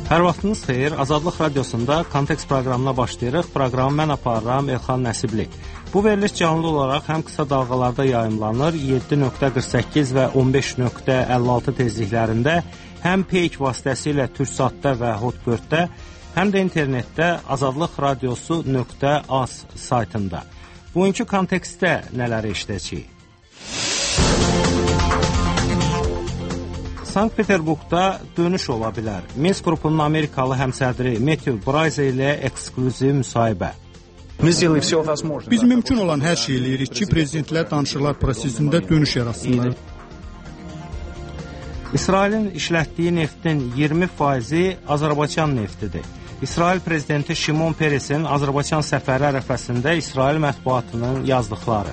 Hər vaxtınız xeyir. Azadlıq Radiosunda Kontekst proqramına başlayırıq. Proqramı mən aparıram, Elxan Nəsibli. Bu veriliş canlı olaraq həm qısa dalğalarda yayımlanır, 7.48 və 15.56 tezliklərində, həm Peyk vasitəsilə Türksatda və Hotbirddə, həm də internetdə azadlıqradiosu.az saytında. Bugünkü kontekstdə nələri işləyəcəyik? Sankt-Peterburqda dönüş ola bilər. Minsk qrupunun Amerikalı həmsədri Matthew Bryce ilə eksklüziv müsahibə. Biz mümkün olan hər şey eləyirik ki, prezidentlər danışıqlar prosesində dönüş yaratsınlar. İsrailin işlətdiyi neftin 20%-i Azərbaycan neftidir. İsrail prezidenti Şimon Peresin Azərbaycan səfəri ərəfəsində İsrail mətbuatının yazdıqları.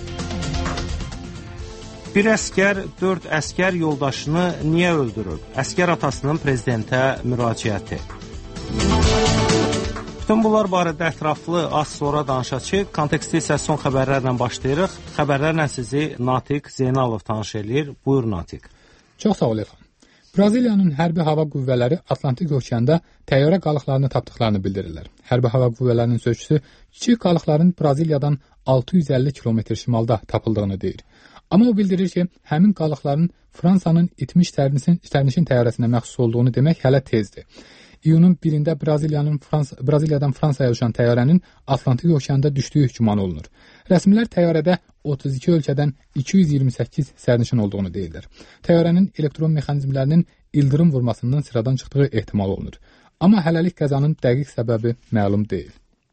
Bir əskər 4 əskər yoldaşını niyə öldürüb? Əskər atasının prezidentə müraciəti. Bütün bunlar barədə ətraflı az sonra danışacağıq. Konteksti isə son xəbərlərlə başlayırıq. Xəbərlərlə sizi Natiq Zeynalov tanış eləyir. Buyur Natiq. Çox sağ ol Elxan. Braziliyanın hərbi hava qüvvələri Atlantik okeanda təyyarə qalıqlarını tapdıqlarını bildirirlər. Hərbi hava qüvvələrinin sözçüsü kiçik qalıqların Braziliyadan 650 kilometr şimalda tapıldığını deyir. Amma o bildirir ki, həmin qalıqların Fransanın itmiş sərnişin təyyarəsinə məxsus olduğunu demək hələ tezdir. İyunun 1-də Braziliyadan Fransaya uçan təyyarənin Atlantik okeanda düşdüyü güman olunur. Rəsmilər təyyarədə 32 ölkədən 228 sərnişin olduğunu deyirlər. Təyyarənin elektron mexanizmlərinin ildırım vurmasından sıradan çıxdığı ehtimal olunur. Amma hələlik qəzanın dəqiq səbəbi məlum deyil.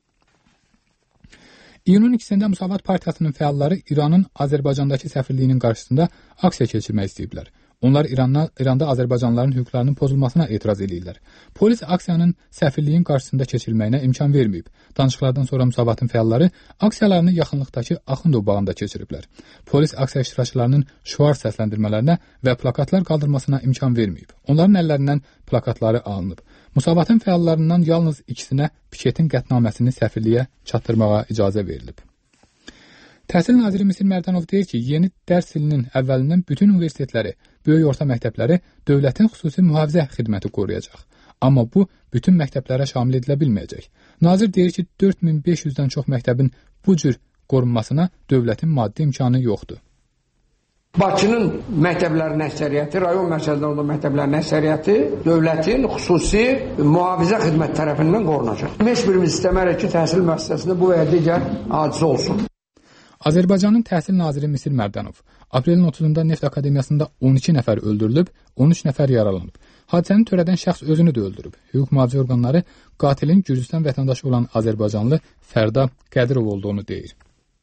İyunun 2-də Müsavat Partiyasının fəalları İranın Azərbaycandakı səfirliyinin qarşısında aksiya keçirmək istəyiblər. Onlar İranda Azərbaycanlıların hüquqlarının pozulmasına etiraz edirlər. Polis aksiyanın səfirliyin qarşısında keçirilməyinə imkan verməyib. Danışıqlardan sonra Müsavatın fəalları aksiyalarını yaxınlıqdakı Axundov bağında keçiriblər. Polis aksiya iştirakçılarının şüar səsləndirmələrinə və plakatlar qaldırmasına imkan verməyib. Onların əllərindən plakatları alınıb. Müsavatın fəallarından yalnız ikisinə piketin qətnaməsini səfirliyə çatdırmağa icazə verilib. Təhsil naziri Misir Mərdanov deyir ki, yeni dərs ilinin əvvəlindən bütün universitetləri, böyük orta məktəbləri dövlətin xüsusi mühafizə xidməti qoruyacaq. Amma bu, bütün məktəblərə şamil edilə bilməyəcək. Nazir deyir ki, 4500-dən çox məktəbin bu cür qorunmasına dövlətin maddi imkanı yoxdur. Bakının məktəblərinin əksəriyyəti, rayon mərkəzində olan məktəblərin əksəriyyəti dövlətin xüsusi mühafizə xidməti tərəfindən qorunacaq. Heç birimiz istəmərək ki, təhsil müəssisəsində bu və ya digər hadisə olsun. Azərbaycanın təhsil naziri Misir Mərdanov aprelin 30-da Neft Akademiyasında 12 nəfər öldürülüb, 13 nəfər yaralanıb. Hadisəni törədən şəxs özünü də öldürüb. Hüquq mühafizə orqanları qatilin Gürcüstan vətəndaşı olan Azərbaycanlı Fərda Qədirov olduğunu deyir.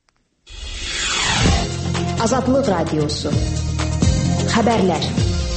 Azadlıq Radiosu. Xəbərlər.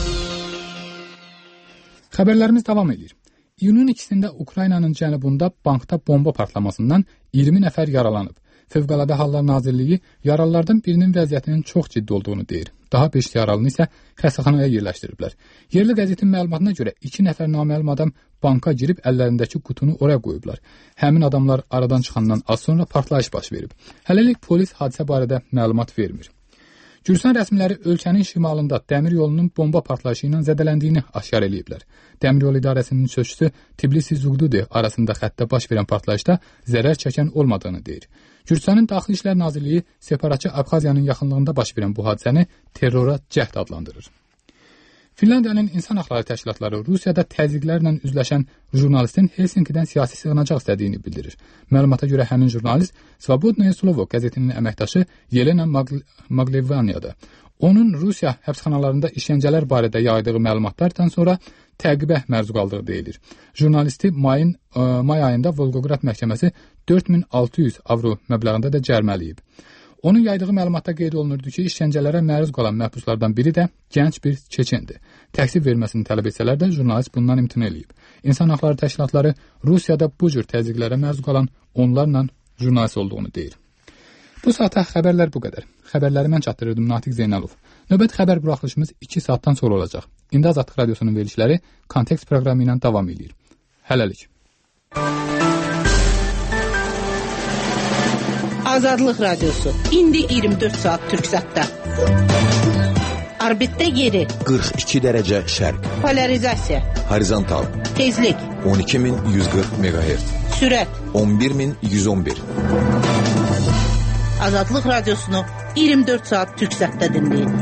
Xəbərlərimiz davam edir. İyunun 2-də Ukraynanın cənubunda bankda bomba partlamasından 20 nəfər yaralanıb. Fövqəladə Hallar Nazirliyi yaralılardan birinin vəziyyətinin çox ciddi olduğunu deyir. Daha 5 yaralını isə xəstəxanaya yerləşdiriblər. Yerli qəzetin məlumatına görə 2 nəfər naməlum adam banka girib əllərindəki qutunu oraya qoyublar. Həmin adamlar aradan çıxandan az sonra partlayış baş verib. Hələlik polis hadisə barədə məlumat vermir. Gürcüstan rəsmiləri ölkənin şimalında dəmir yolunun bomba partlayışı ilə zədələndiyini aşkar eləyiblər. Dəmir yolu idarəsinin sözçüsü Tbilisi-Zugdudi arasında xəttdə baş verən partlayışda zərər çəkən olmadığını deyir. Gürcüstanın Daxili İşlər Nazirliyi separatçı Abxaziyanın yaxınlığında baş verən bu hadisəni terrora cəhd adlandırır. Finlandiyanın insan haqları təşkilatları Rusiyada təzyiqlərlə üzləşən jurnalistin Helsinkidən siyasi sığınacaq istədiyini bildirir. Məlumata görə həmin jurnalist Svobodnoye Slovo qəzetinin əməkdaşı Yelena Maglevanyada. Onun Rusiya həbsxanalarında işgəncələr barədə yaydığı məlumatlardan sonra təqibə məruz qaldığı deyilir. Jurnalisti may ayında Volgograd məhkəməsi 4600 avro məbləğində də cərmələyib. Onun yaydığı məlumatda qeyd olunurdu ki, işgəncələrə məruz qalan məhbuslardan biri də gənc bir çeçendir. Təqsib verməsini tələb etsələr də jurnalist bundan imtina eləyib. İnsan haqları təşkilatları Rusiyada bu cür təzyiqlərə məruz qalan onlarla jurnalist olduğunu deyir. Bu saata xəbərlər bu qədər. Xəbərləri mən çatdırırdım Natiq Zeynalov. Növbəti xəbər buraxılışımız 2 saatdan sonra olacaq. İndi Azadlıq Radiosunun verilişləri Kontekst proqramı ilə davam edir. Hələlik. Azadlıq Radiosu. İndi 24 saat Türksatda. Orbitdə yeri 42 dərəcə şərq. Polarizasiya Horizontal Tezlik 12140 MHz. Sürət 11111. Azadlıq radiosunu 24 saat Türksatda dinləyin.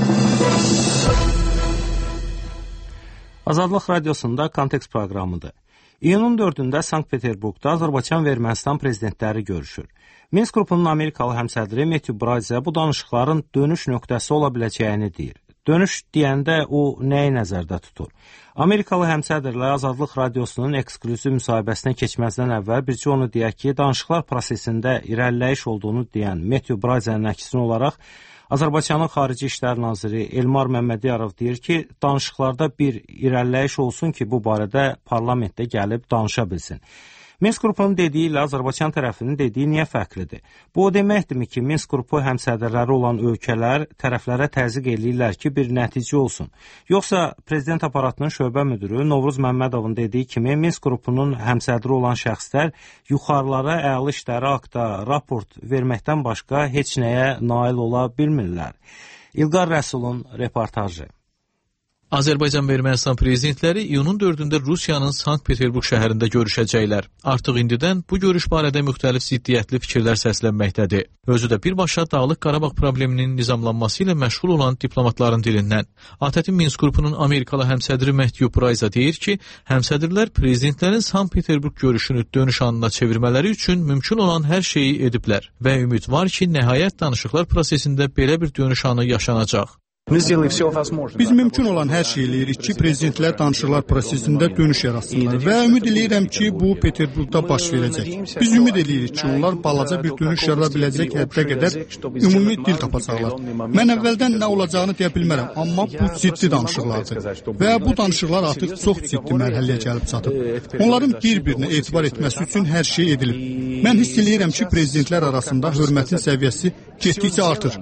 Azadlıq radiosunda Kontekst proqramıdır. İyunun 4-də Sankt-Peterburqda Azərbaycan və Ermənistan prezidentləri görüşür. Minsk qrupunun Amerikalı həmsədri Matthew Bryce bu danışıqların dönüş nöqtəsi ola biləcəyini deyir. Dönüş deyəndə o nəyi nəzərdə tutur? Amerikalı həmsədrlə Azadlıq radiosunun eksklüziv müsahibəsinə keçməzdən əvvəl bircə onu deyək ki, danışıqlar prosesində irəliləyiş olduğunu deyən Matthew Bryce'nin əksinə olaraq Azərbaycanın Xarici İşlər Naziri Elmar Məmmədiyarov deyir ki, danışıqlarda bir irəliləyiş olsun ki, bu barədə parlamentdə gəlib danışa bilsin. Minsk qrupunun dediyi ilə Azərbaycan tərəfinin dediyi niyə fərqlidir? Bu o deməkdirmi ki, Minsk qrupu həmsədrləri olan ölkələr tərəflərə təzyiq eləyirlər ki, bir nəticə olsun? Yoxsa prezident aparatının şöbə müdürü Novruz Məmmədovun dediyi kimi Minsk qrupunun həmsədri olan şəxslər yuxarılara əyalı işləri haqda raport verməkdən başqa heç nəyə nail ola bilmirlər? İlqar Rəsulun reportajı. Azərbaycan və Ermənistan prezidentləri iyunun 4-də Rusiyanın Sankt-Peterburq şəhərində görüşəcəklər. Artıq indidən bu görüş barədə müxtəlif ziddiyyətli fikirlər səslənməkdədir. Özü də birbaşa Dağlıq Qarabağ probleminin nizamlanması ilə məşğul olan diplomatların dilindən. ATƏT-in Minsk qrupunun Amerikalı həmsədri Matthew Bryce deyir ki, həmsədrlər prezidentlərin Sankt-Peterburq görüşünü dönüş anına çevirmələri üçün mümkün olan hər şeyi ediblər və ümid var ki, nəhayət danışıqlar prosesində belə bir dönüş anı yaşanacaq. Biz mümkün olan hər şey eləyirik ki, prezidentlər danışıqlar prosesində dönüş yaratsınlar və ümid eləyirəm ki, bu Peterburqda baş verəcək. Biz ümid eləyirik ki, onlar balaca bir dönüş yarada biləcək həddə qədər ümumi dil tapacaqlar. Mən əvvəldən nə olacağını deyə bilmərəm, amma bu ciddi danışıqlardır və bu danışıqlar artıq çox ciddi mərhələyə gəlib çatıb. Onların bir-birinə etibar etməsi üçün hər şey edilib. Mən hiss eləyirəm ki, prezidentlər arasında hörmətin səviyyəsi getdikcə artır.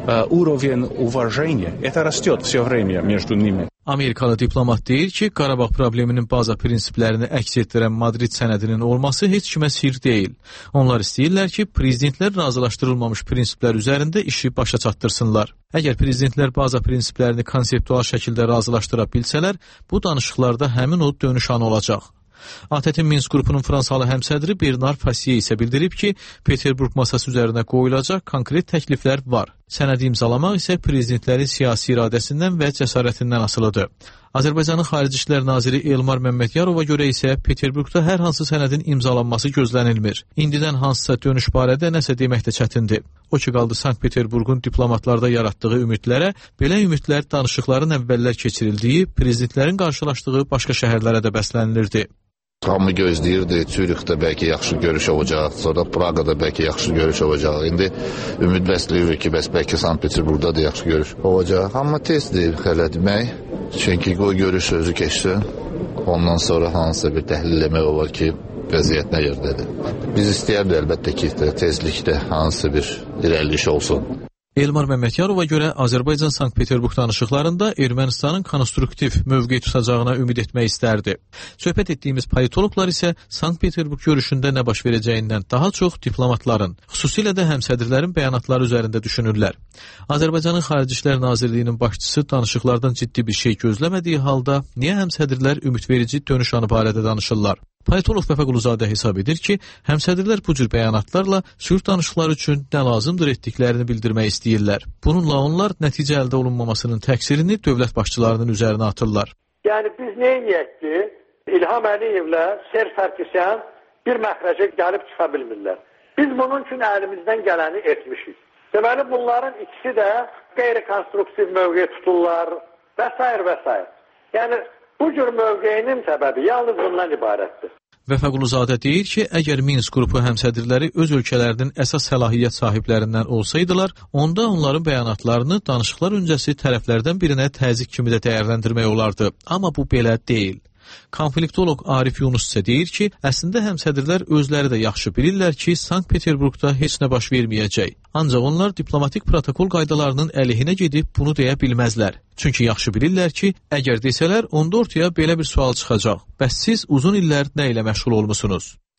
Это растет все время между ними. Amerikalı diplomat deyir ki, Qarabağ probleminin baza prinsiplərini əks etdirən Madrid sənədinin olması heç kimə sir deyil. Onlar istəyirlər ki, prezidentlər razılaşdırılmamış prinsiplər üzərində işi başa çatdırsınlar. Əgər prezidentlər baza prinsiplərini konseptual şəkildə razılaşdıra bilsələr, bu danışıqlarda həmin o dönüş anı olacaq. ATƏT-in Minsk qrupunun Fransalı həmsədri Bernard Fassier isə bildirib ki, Peterburq masası üzərinə qoyulacaq konkret təkliflər var. Sənədi imzalamaq isə prezidentlərin siyasi iradəsindən və cəsarətindən asılıdır. Azərbaycanın Xarici İşlər Naziri Elmar Məmmədiyarova görə isə Peterburqda hər hansı sənədin imzalanması gözlənilmir. İndidən hansısa dönüş barədə nəsə demək də çətindir. O ki qaldı Sankt-Peterburqun diplomatlarda yaratdığı ümidlərə, belə ümidlər danışıqların əvvəllər keçirildiyi, prezidentlərin qarşılaşdığı başqa şəhərlərə də bəslənilirdi. Hamı gözləyirdi, Zürixdə bəlkə yaxşı görüş olacaq, sonra Praqada bəlkə yaxşı görüş olacaq. İndi ümid bəsləyirik ki, bəlkə Sankt-Peterburqda da yaxşı görüş olacaq. Amma tezdir hələ demək, çünki o görüş sözü keçsin, ondan sonra hansısa bir təhlil eləmək olar ki, vəziyyət nə yerdədir. Biz istəyərdik əlbəttə ki, tezlikdə hansısa bir irəliləyiş olsun. Elmar Məmmədiyarova görə Azərbaycan Sankt-Peterburq danışıqlarında Ermənistanın konstruktiv mövqe tutacağına ümid etmək istərdi. Söhbət etdiyimiz politologlar isə Sankt-Peterburq görüşündə nə baş verəcəyindən daha çox diplomatların, xüsusilə də həmsədrlərin bəyanatları üzərində düşünürlər. Azərbaycanın Xarici İşlər Nazirliyinin başçısı danışıqlardan ciddi bir şey gözləmədiyi halda niyə həmsədrlər ümidverici dönüş anı barədə danışırlar? Politolog Vəfa Quluzadə hesab edir ki, həmsədrlər bu cür bəyanatlarla sülh danışıqları üçün nə lazımdır etdiklərini bildirmək istəyirlər. Bununla onlar nəticə əldə olunmamasının təqsirini dövlət başçılarının üzərinə atırlar. Yəni biz nə edək ki, İlham Əliyevlə Serj Sarkisyan bir məxrəcə gəlib çıxa bilmirlər. Biz bunun üçün əlimizdən gələni etmişik. Deməli bunların ikisi də qeyri-konstruktiv mövqe tuturlar və s. Yəni bu cür mövqeyinin səbəbi yalnız bundan ibarətdir. Vəfa Quluzadə deyir ki, əgər Minsk qrupu həmsədrləri öz ölkələrinin əsas səlahiyyət sahiblərindən olsaydılar, onda onların bəyanatlarını danışıqlar öncəsi tərəflərdən birinə təzyiq kimi də dəyərləndirmək olardı. Amma bu belə deyil. Konfliktolog Arif Yunus isə deyir ki, əslində həmsədrlər özləri də yaxşı bilirlər ki, Sankt-Peterburqda heç nə baş verməyəcək. Ancaq onlar diplomatik protokol qaydalarının əleyhinə gedib bunu deyə bilməzlər. Çünki yaxşı bilirlər ki, əgər desələr, onda ortaya belə bir sual çıxacaq. Bəs siz uzun illər nə ilə məşğul olmusunuz?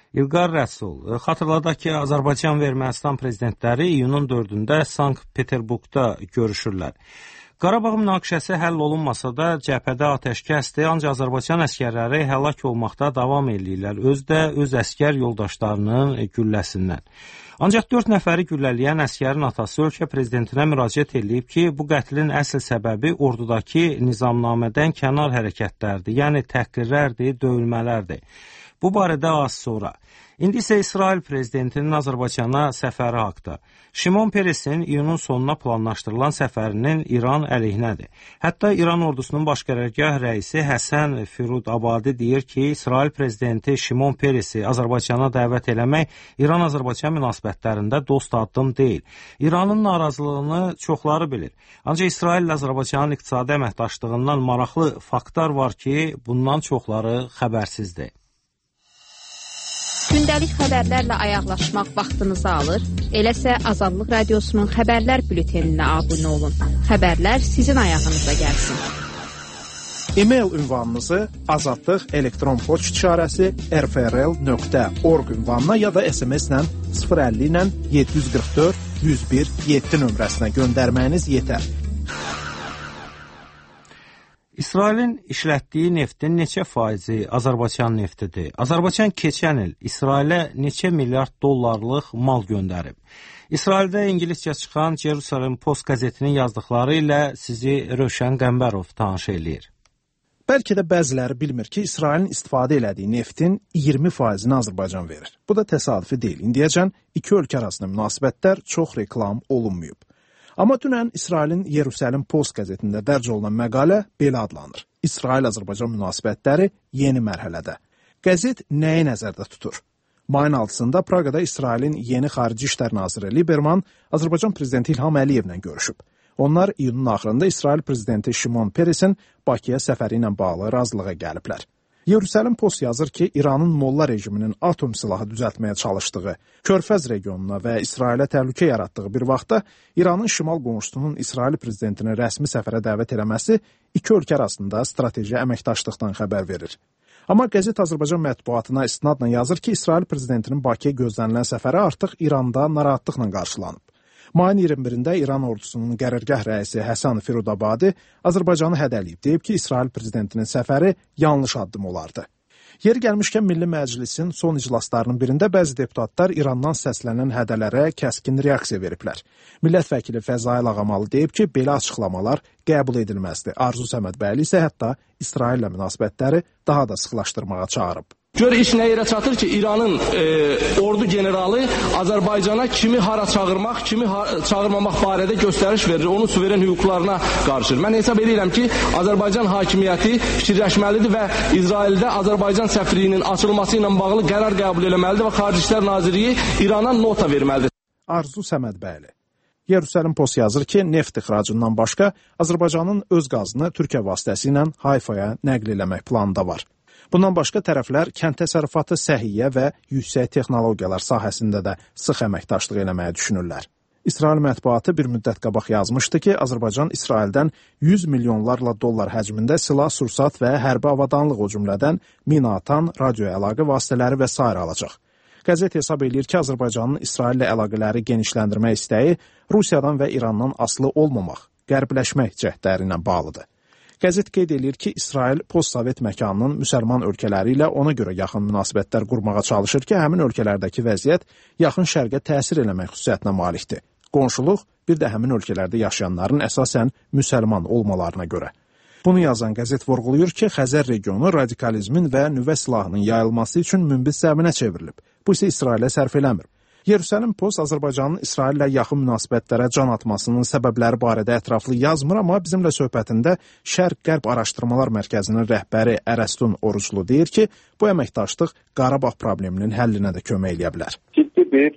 İlqar Rəsul, xatırladaq ki, Azərbaycan və Ermənistan prezidentləri iyunun 4-də Sankt-Peterburqda görüşürlər. Qarabağ münaqişəsi həll olunmasa da cəbhədə atəşkəsdir, ancaq Azərbaycan əsgərləri həlak olmaqda davam edirlər, öz əsgər yoldaşlarının gülləsindən. Ancaq 4 nəfəri güllələyən əsgərin atası ölkə prezidentinə müraciət edib ki, bu qətlin əsl səbəbi ordudakı nizamnamədən kənar hərəkətlərdir, yəni təhqirlərdir, döyülmələrdir. Bu barədə az sonra. İndi isə İsrail prezidentinin Azərbaycana səfəri haqda. Şimon Peresin iyunun sonuna planlaşdırılan səfərinin İran əleyhinədir. Hətta İran ordusunun baş qərargah rəisi Həsən Firudabadi deyir ki, İsrail prezidenti Şimon Peresi Azərbaycana dəvət eləmək İran-Azərbaycan münasibətlərində dost addım deyil. İranın narazılığını çoxları bilir. Ancaq İsrail ilə Azərbaycanın iqtisadi əməkdaşlığından maraqlı faktlar var ki, bundan çoxları xəbərsizdir. Gündəlik xəbərlərlə ayaqlaşmaq vaxtınızı alır. Eləsə Azadlıq Radiosunun xəbərlər bülteninə abunə olun. Xəbərlər sizin ayağınıza gəlsin. E-mail ünvanınızı azadlıq elektron poçt işarəsi rfrl.org ünvanına ya da SMS-lə 050 ilə 744 101 7 nömrəsinə göndərməyiniz yetər. İsrailin işlətdiyi neftin neçə faizi Azərbaycan neftidir? Azərbaycan keçən il İsrailə neçə milyard dollarlıq mal göndərib? İsraildə ingiliscə çıxan Jerusalem Post qəzetinin yazdıqları ilə sizi Rövşən Qəmbərov tanış eləyir. Bəlkə də bəziləri bilmir ki, İsrailin istifadə elədiyi neftin 20%-ni Azərbaycan verir. Bu da təsadüfi deyil. İndiyəcən iki ölkə arasında münasibətlər çox reklam olunmayıb. Amma dünən İsrailin Yerusəlim Post qəzetində dərc olunan məqalə belə adlanır. İsrail-Azərbaycan münasibətləri yeni mərhələdə. Qəzet nəyi nəzərdə tutur? Mayın 6-sında Praqada İsrailin yeni Xarici İşlər Naziri Liberman Azərbaycan prezidenti İlham Əliyevlə görüşüb. Onlar iyunun axırında İsrail prezidenti Şimon Peresin Bakıya səfəri ilə bağlı razılığa gəliblər. Yerusəlim Post yazır ki, İranın molla rejiminin atom silahı düzəltməyə çalışdığı, Körfəz regionuna və İsrailə təhlükə yaratdığı bir vaxtda İranın şimal qonşusunun İsrail prezidentini rəsmi səfərə dəvət eləməsi iki ölkə arasında strateji əməkdaşlıqdan xəbər verir. Amma qəzet Azərbaycan mətbuatına istinadla yazır ki, İsrail prezidentinin Bakıya gözlənilən səfəri artıq İranda narahatlıqla qarşılanıb. Mayın 21-də İran ordusunun qərargah rəisi Həsən Firudabadi Azərbaycanı hədələyib. Deyib ki, İsrail prezidentinin səfəri yanlış addım olardı. Yeri gəlmişkən Milli Məclisin son iclaslarının birində bəzi deputatlar İrandan səslənən hədələrə kəskin reaksiya veriblər. Millət vəkili Fəzail Ağamalı deyib ki, belə açıqlamalar qəbul edilməzdir. Arzu Səmədbəyli isə hətta İsraillə münasibətləri daha da sıxlaşdırmağa çağırıb. Gör iş nə yerə çatır ki, İranın ordu generalı Azərbaycana kimi hara çağırmaq, kimi çağırmamaq barədə göstəriş verir, onun suveren hüquqlarına qarşıdır. Mən hesab edirəm ki, Azərbaycan hakimiyyəti fikirləşməlidir və İsraildə Azərbaycan səfirliyinin açılması ilə bağlı qərar qəbul etməlidir və Xarici İşlər Nazirliyi İrana nota verməlidir. Arzu Səmədbəyli. Yerusəlim Post yazır ki, neft ixracından başqa Azərbaycanın öz qazını Türkiyə vasitəsilə Hayfaya nəql eləmək planında var. Bundan başqa tərəflər kənd təsərrüfatı, səhiyyə və yüksək texnologiyalar sahəsində də sıx əməkdaşlıq eləməyə düşünürlər. İsrail mətbuatı bir müddət qabaq yazmışdı ki, Azərbaycan İsraildən 100 milyonlarla dollar həcmində silah, sursat və hərbi avadanlıq, o cümlədən mina atan, radio əlaqə vasitələri və s. alacaq. Qəzet hesab edir ki, Azərbaycanın İsraillə əlaqələri genişləndirmək istəyi Rusiyadan və İrandan asılı olmamaq, qərbləşmək cəhdləri ilə bağlıdır. Qəzet qeyd edir ki, İsrail postsovet məkanının müsəlman ölkələri ilə ona görə yaxın münasibətlər qurmağa çalışır ki, həmin ölkələrdəki vəziyyət yaxın şərqə təsir eləmək xüsusiyyətinə malikdir. Qonşuluq bir də həmin ölkələrdə yaşayanların əsasən müsəlman olmalarına görə. Bunu yazan qəzet vurğulayır ki, Xəzər regionu radikalizmin və nüvə silahının yayılması üçün münbit zəminə çevrilib. Bu isə İsrailə sərf eləmir. Yerusəlim Post Azərbaycanın İsraillə yaxın münasibətlərə can atmasının səbəbləri barədə ətraflı yazmır, amma bizimlə söhbətində Şərq-Qərb Araşdırmalar Mərkəzinin rəhbəri Ərəstun Oruclu deyir ki, bu əməkdaşlıq Qarabağ probleminin həllinə də kömək eləyə bilər. Ciddi bir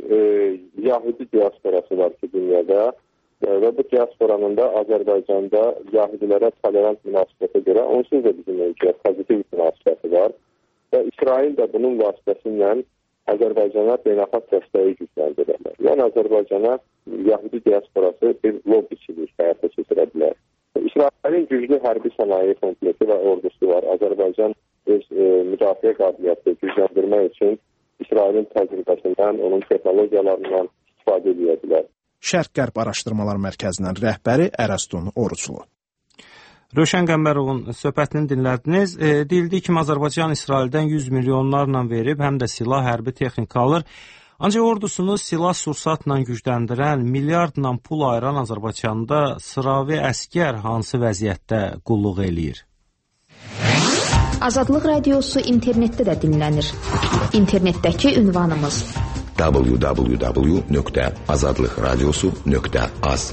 Yahudi diasporası var ki, dünyada və bu diasporanın da Azərbaycanda Yahudilərə tolerant münasibətə görə onsuz da bizim ölkəyə pozitiv münasibəti var və İsrail də bunun vasitəsilə Azərbaycana beynəlxalq dəstəyi gücləndirərlər. Yəni Azərbaycana Yahudi diasporası bir lobbiçilik həyata keçirə bilər. İsrailin güclü hərbi sənaye kompleksi və ordusu var. Azərbaycan öz müdafiə qabiliyyətini gücləndirmək üçün İsrailin təcrübəsindən, onun texnologiyalarından istifadə edə bilər. Şərq-Qərb Araşdırmalar Mərkəzinin rəhbəri Ərəstun Oruçlu. Rövşən Qəmbərovun söhbətini dinlədiniz. Deyildiyi kimi Azərbaycan İsraildən 100 milyonlarla verib, həm də silah, hərbi texnika alır. Ancaq ordusunu silah-sursatla gücləndirən, milyardla pul ayıran Azərbaycanda sıravi əskər hansı vəziyyətdə qulluq eləyir? Azadlıq Radiosu internetdə də dinlənir. İnternetdəki ünvanımız www.azadlıqradiosu.az.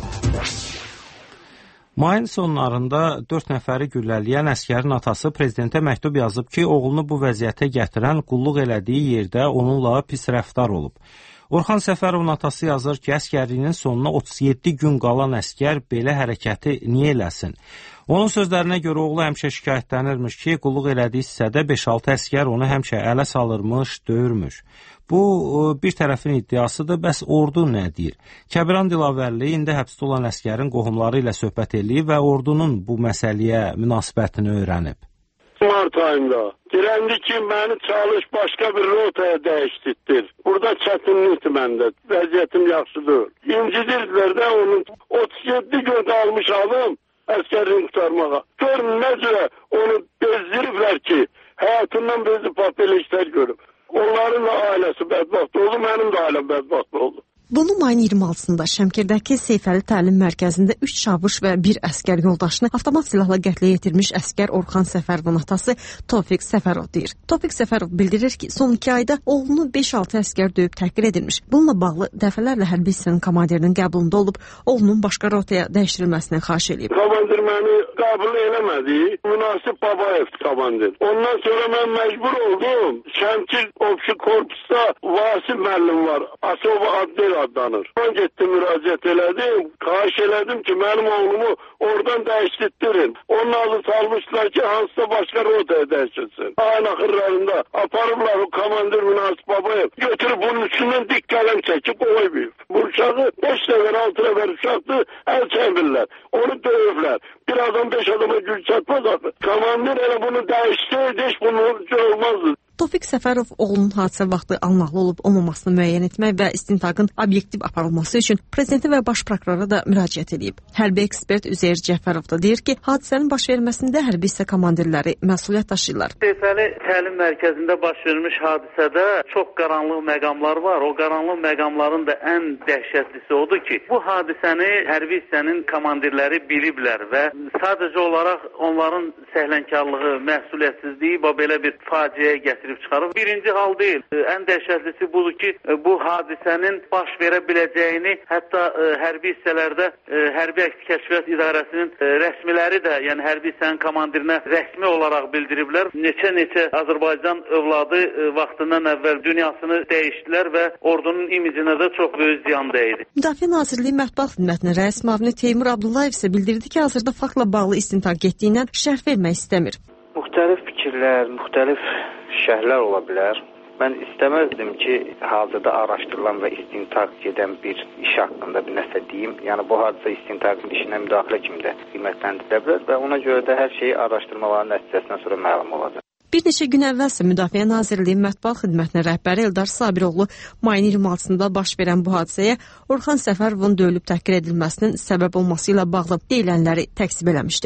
Mayın sonlarında 4 nəfəri güllələyən əskərin atası prezidentə məktub yazıb ki, oğlunu bu vəziyyətə gətirən qulluq elədiyi yerdə onunla pis rəftar olub. Orxan Səfərovun atası yazır ki, əskərliyinin sonuna 37 gün qalan əskər belə hərəkəti niyə eləsin? Onun sözlərinə görə oğlu həmişə şikayətlənirmiş ki, qulluq elədiyi hissədə 5-6 əskər onu həmişə ələ salırmış, döyürmüş. Bu, bir tərəfin iddiasıdır, bəs ordu nə deyir? Kəbiran Dilavərli indi həbsdə olan əskərin qohumları ilə söhbət eləyib və ordunun bu məsələyə münasibətini öyrənib. Mart ayında direndi ki, məni çalış başqa bir rotaya dəyişdirdir. Burada çətinlikdir məndə, vəziyyətim yaxşıdır. İncidirdilər də onun 37 gün qalmış alım əskərini qurtarmağa. Görün nə cürə onu bezdiriblər ki, həyatından bezib belə işlər görüb. Onların da ailəsi bədbaxt oldu, mənim də ailəm bədbaxt oldu. Bunu mayın 26-sında Şəmkirdəki Seyfəli Təlim Mərkəzində 3 çavuş və 1 əskər yoldaşını avtomat silahla qətlə yetirmiş əskər Orxan Səfərovun atası Tofiq Səfərov deyir. Tofiq Səfərov bildirir ki, son 2 ayda oğlunu 5-6 əskər döyüb təhqir edilmiş. Bununla bağlı dəfələrlə hərbi hissənin komandirinin qəbulunda olub, oğlunun başqa rotaya dəyişdirilməsini xahiş edib. Komandir məni qəbul eləmədi, münasib Babayev komandir. Ondan sonra mən məcbur oldum. Şəmkir Ofşu Korpusda Vasif müəllim var, Asova adlı adlanır. Ben getdim, müraciət elədim, xahiş elədim ki, mənim oğlumu oradan dəyişdirdirin. Onun adı salmışlar ki, hansısa başqa rotaya dəyişilsin. Ayın axırlarında aparıblar o komandir Münasib Babayev, götürüb bunun üstündən dik qələm çəkib qoymayıb. Bu uşağı 5 nəfər, 6 nəfər uşaqdır, əl çəmirlər. Onu döyüblər. Bir adam 5 adama gül çatmaz axı. Komandir elə bunu dəyişsəydi, heç bunun olmazdı. Tofiq Səfərov oğlunun hadisə vaxtı almaqlı olub olmamasını müəyyən etmək və istintaqın obyektiv aparılması üçün prezidentə və baş prokurora da müraciət edib. Hərbi ekspert Üzeyir Cəfərov da deyir ki, hadisənin baş verməsində hərbi hissə komandirləri məsuliyyət daşıyırlar. Seyfəli Təlim Mərkəzində baş vermiş hadisədə çox qaranlıq məqamlar var. O qaranlıq məqamların da ən dəhşətlisi odur ki, bu hadisəni hərbi hissənin komandirləri biliblər və sadəcə olaraq onların səhlənkarlığı, məsuliyyətsizliyi belə bir faciəyə gətirir. Birinci hal deyil. Ən dəhşətlisi budur ki, bu hadisənin baş verə biləcəyini hətta hərbi hissələrdə Hərbi Kəşfiyyat İdarəsinin rəsmiləri də, yəni hərbi hissənin komandirinə rəsmi olaraq bildiriblər. Neçə Azərbaycan övladı vaxtından əvvəl dünyasını dəyişdilər və ordunun imicinə də çox böyük ziyan dəydi. Müdafiə Nazirliyi Mətbuat Xidmətinin rəis müavini Teymur Abdullayev isə bildirdi ki, hazırda faktla bağlı istintaq getdiyindən şərh vermək istəmir. Müxtəlif fikirlər, müxtəlif şərhlər ola bilər. Mən istəməzdim ki, hazırda araşdırılan və istintaq gedən bir iş haqqında bir nəsə deyim. Yəni bu hadisə istintaqın işinə müdaxilə kimi də qiymətləndirilə bilər və ona görə də hər şeyi araşdırmaların nəticəsindən sonra məlum olacaq. Bir neçə gün əvvəlsə Müdafiə Nazirliyi Mətbuat Xidmətinin rəhbəri Eldar Sabiroğlu mayın 26-sında baş verən bu hadisəyə Orxan Səfərovun döyülüb təhqir edilməsinin səbəb olması ilə bağlı deyilənləri təksib eləmişdi.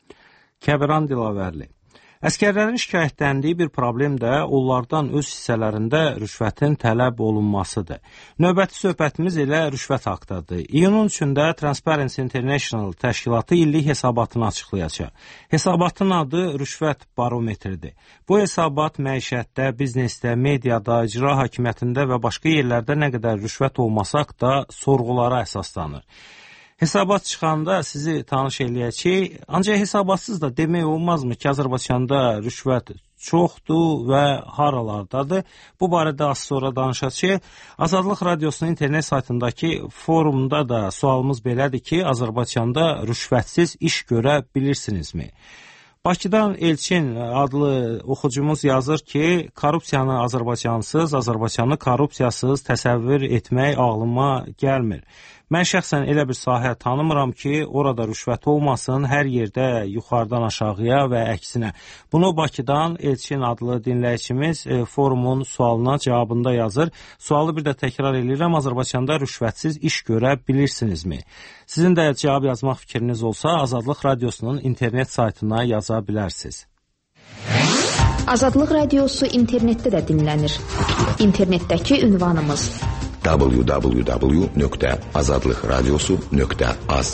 Kəbiran Dilavərli. Əskərlərin şikayətləndiyi bir problem də onlardan öz hissələrində rüşvətin tələb olunmasıdır. Növbəti söhbətimiz elə rüşvət haqqdadır. İyunun 3-də Transparency International təşkilatı illik hesabatını açıqlayacaq. Hesabatın adı rüşvət barometridir. Bu hesabat məişətdə, biznesdə, mediada, icra hakimiyyətində və başqa yerlərdə nə qədər rüşvət olmasaq da sorğulara əsaslanır. Hesabat çıxanda sizi tanış eləyəcək, ancaq hesabatsız da demək olmazmı ki, Azərbaycanda rüşvət çoxdur və haralardadır. Bu barədə az sonra danışacağıq. Azadlıq Radiosunun internet saytındakı forumda da sualımız belədir ki, Azərbaycanda rüşvətsiz iş görə bilirsinizmi? Bakıdan Elçin adlı oxucumuz yazır ki, korrupsiyanı Azərbaycansız, Azərbaycanı korrupsiyasız təsəvvür etmək ağlıma gəlmir. Mən şəxsən elə bir sahə tanımıram ki, orada rüşvət olmasın, hər yerdə yuxarıdan aşağıya və əksinə. Bunu Bakıdan Elçin adlı dinləyicimiz forumun sualına cavabında yazır. Sualı bir də təkrar edirəm, Azərbaycanda rüşvətsiz iş görə bilirsinizmi? Sizin də cavab yazmaq fikriniz olsa, Azadlıq Radiosunun internet saytına yaza bilərsiniz. Azadlıq Radiosu internetdə də dinlənir. İnternetdəki ünvanımız www.azadlıqradiosu.az.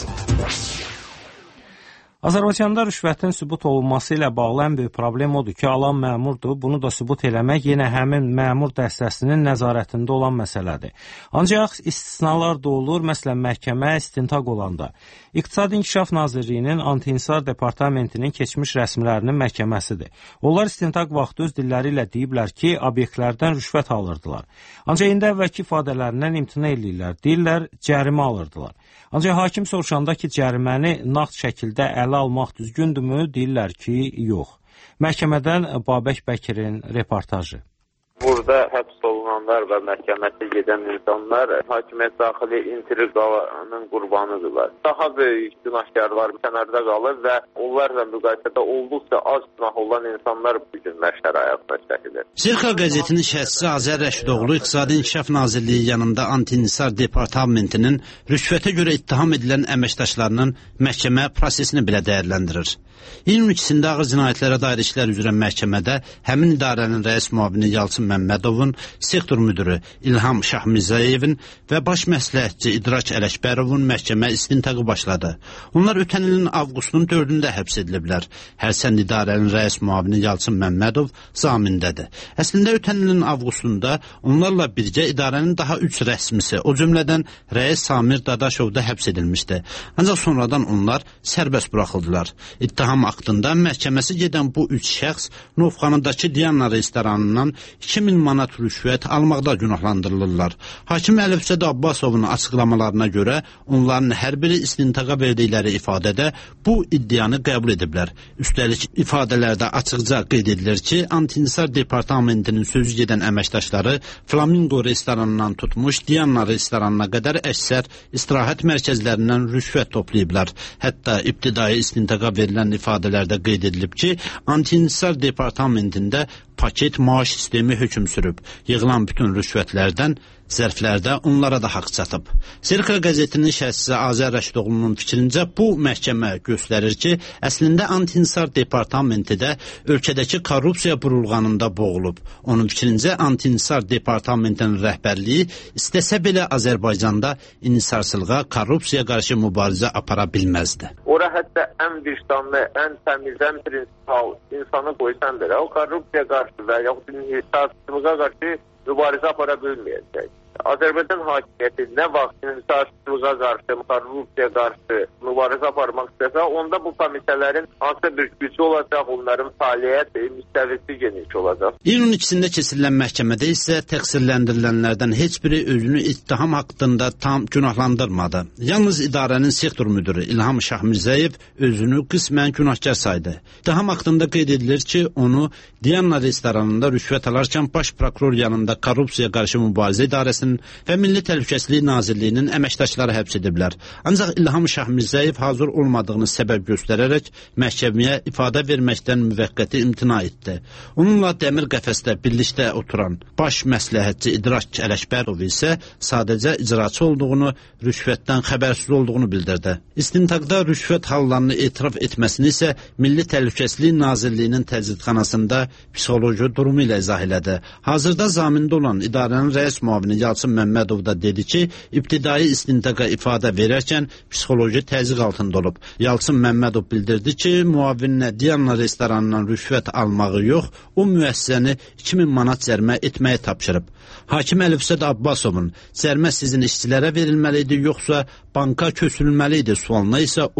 Azərbaycanda rüşvətin sübut olunması ilə bağlı ən böyük problem odur ki, alan məmurdur. Bunu da sübut eləmək yenə həmin məmur dəstəsinin nəzarətində olan məsələdir. Ancaq istisnalar da olur, məsələn, məhkəmə istintaq olanda. İqtisadi İnkişaf Nazirliyinin Anti-İnsar Departamentinin keçmiş rəsmilərinin məhkəməsidir. Onlar istintaq vaxtı öz dilləri ilə deyiblər ki, obyektlərdən rüşvət alırdılar. Ancaq indi əvvəlki ifadələrindən imtina edirlər, deyirlər, cərimə alırdılar. Ancaq hakim soruşanda ki, cəriməni nağd şəkildə ələ almaq düzgündürmü, deyirlər ki, yox. Məhkəmədən Babək Bəkirin reportajı. Burada həbs olunanlar və məhkəməsi gedən insanlar hakimiyyət daxili intriqanın qurbanıdırlar. Daha böyük günahkarlar kənarda qalır və onlarla müqayisədə olduqca az günah olan insanlar bugün məşhər ayaqda çəkilir. Zirka qəzetinin şəxsi Azər Rəşidoğlu İqtisadi İnkişaf Nazirliyi yanında Anti-İnsar Departamentinin rüşvətə görə ittiham edilən əməkdaşlarının məhkəmə prosesini belə dəyərləndirir. İyunun 2-də ağır cinayətlərə dair işlər üzrə məhkəmədə həmin idarənin rəis müavini Yalçın Məmmədovun, sektor müdürü İlham Şahmizəyevin və baş məsləhətçi İdraç Ələkbərovun məhkəmə istintaqı başladı. Onlar ötən ilin avqustun 4-də həbs ediliblər. Hərçənd idarənin rəis müavini Yalçın Məmmədov zamindədir. Əslində ötən ilin avqustunda onlarla birgə idarənin daha 3 rəsmisi, o cümlədən rəis Samir Dadaşov da həbs edilmişdi. Ancaq sonradan onlar sərbəst buraxıldılar. İttiham aktında məhkəməsi gedən bu 3 şəxs Novxanıdakı Diana restoranından 2000 manat rüşvət almaqda günahlandırılırlar. Hakim Əlifzəd Abbasovun açıqlamalarına görə onların hər biri istintaqa verdikləri ifadədə bu iddianı qəbul ediblər. Üstəlik ifadələrdə açıqca qeyd edilir ki, Anti-İnsar Departamentinin sözü gedən əməkdaşları Flamingo restoranından tutmuş Diana restoranına qədər əksər istirahət mərkəzlərindən rüşvət toplayıblar. Hətta ibtidai istintaqa verilən ifadələrdə qeyd edilib ki, Anti-İnsar Departamentində paket maaş sistemi hökm sürüb. Yığılan bütün rüşvətlərdən zərflərdə onlara da haqq çatıb. Zirka qəzetinin şəxsi Azər Rəşidoğlu'nun fikrincə bu məhkəmə göstərir ki, əslində Anti-İnsar Departamenti də ölkədəki korrupsiya burulğanında boğulub. Onun fikrincə Anti-İnsar Departamentinin rəhbərliyi istəsə belə Azərbaycanda inhisarsızlığa, korrupsiya qarşı mübarizə apara bilməzdi. Ora hətta ən vicdanlı, ən təmiz, ən prinsipal insanı qoysan belə, o korrupsiya qarşı və yaxud inhisarsızlığa qarşı mübarizə apara bilməyəcək. Azərbaycan hakimiyyəti nə vaxt inhisarsızlığa qarşı, korrupsiya qarşı mübarizə aparmaq istəsə, onda bu komitələrin hansı bir gücü olacaq, onların fəaliyyət müstəvisi geniş olacaq. İyunun 2-də keçirilən məhkəmədə isə təqsirləndirilənlərdən heç biri özünü ittiham haqqında tam günahlandırmadı. Yalnız idarənin sektor müdürü İlham Şahmizəyev özünü qismən günahkar saydı. İttiham haqqında qeyd edilir ki, onu Diana restoranında rüşvət alarkən baş prokuror yanında korrupsiya qarşı mübarizə idarəsinin və Milli Təhlükəsizlik Nazirliyinin əməkdaşları həbs ediblər. Ancaq İlham Şahmizəyev hazır olmadığını səbəb göstərərək məhkəməyə ifadə verməkdən müvəqqəti imtina etdi. Onunla dəmir qəfəsdə birlikdə oturan baş məsləhətçi İdraç Ələkbərov isə sadəcə icraçı olduğunu, rüşvətdən xəbərsiz olduğunu bildirdi. İstintaqda rüşvət hallarını etiraf etməsini isə Milli Təhlükəsizlik Nazirliyinin təcridxanasında psixoloji durumu ilə izah elədi. Hazırda zamində olan idarənin rəis müavini Yalçın Məmmədov da dedi ki, ibtidai istintaqa ifadə verərkən psixoloji təzyiq altında olub. Yalçın Məmmədov bildirdi ki, müavininə Diana restoranından rüşvət almağı yox, o müəssisəni 2000 manat cərimə etməyi tapşırıb. Hakim Əlifzəd Abbasovun cərimə sizin işçilərə verilməli idi, yoxsa banka köçürülməli idi sualına isə o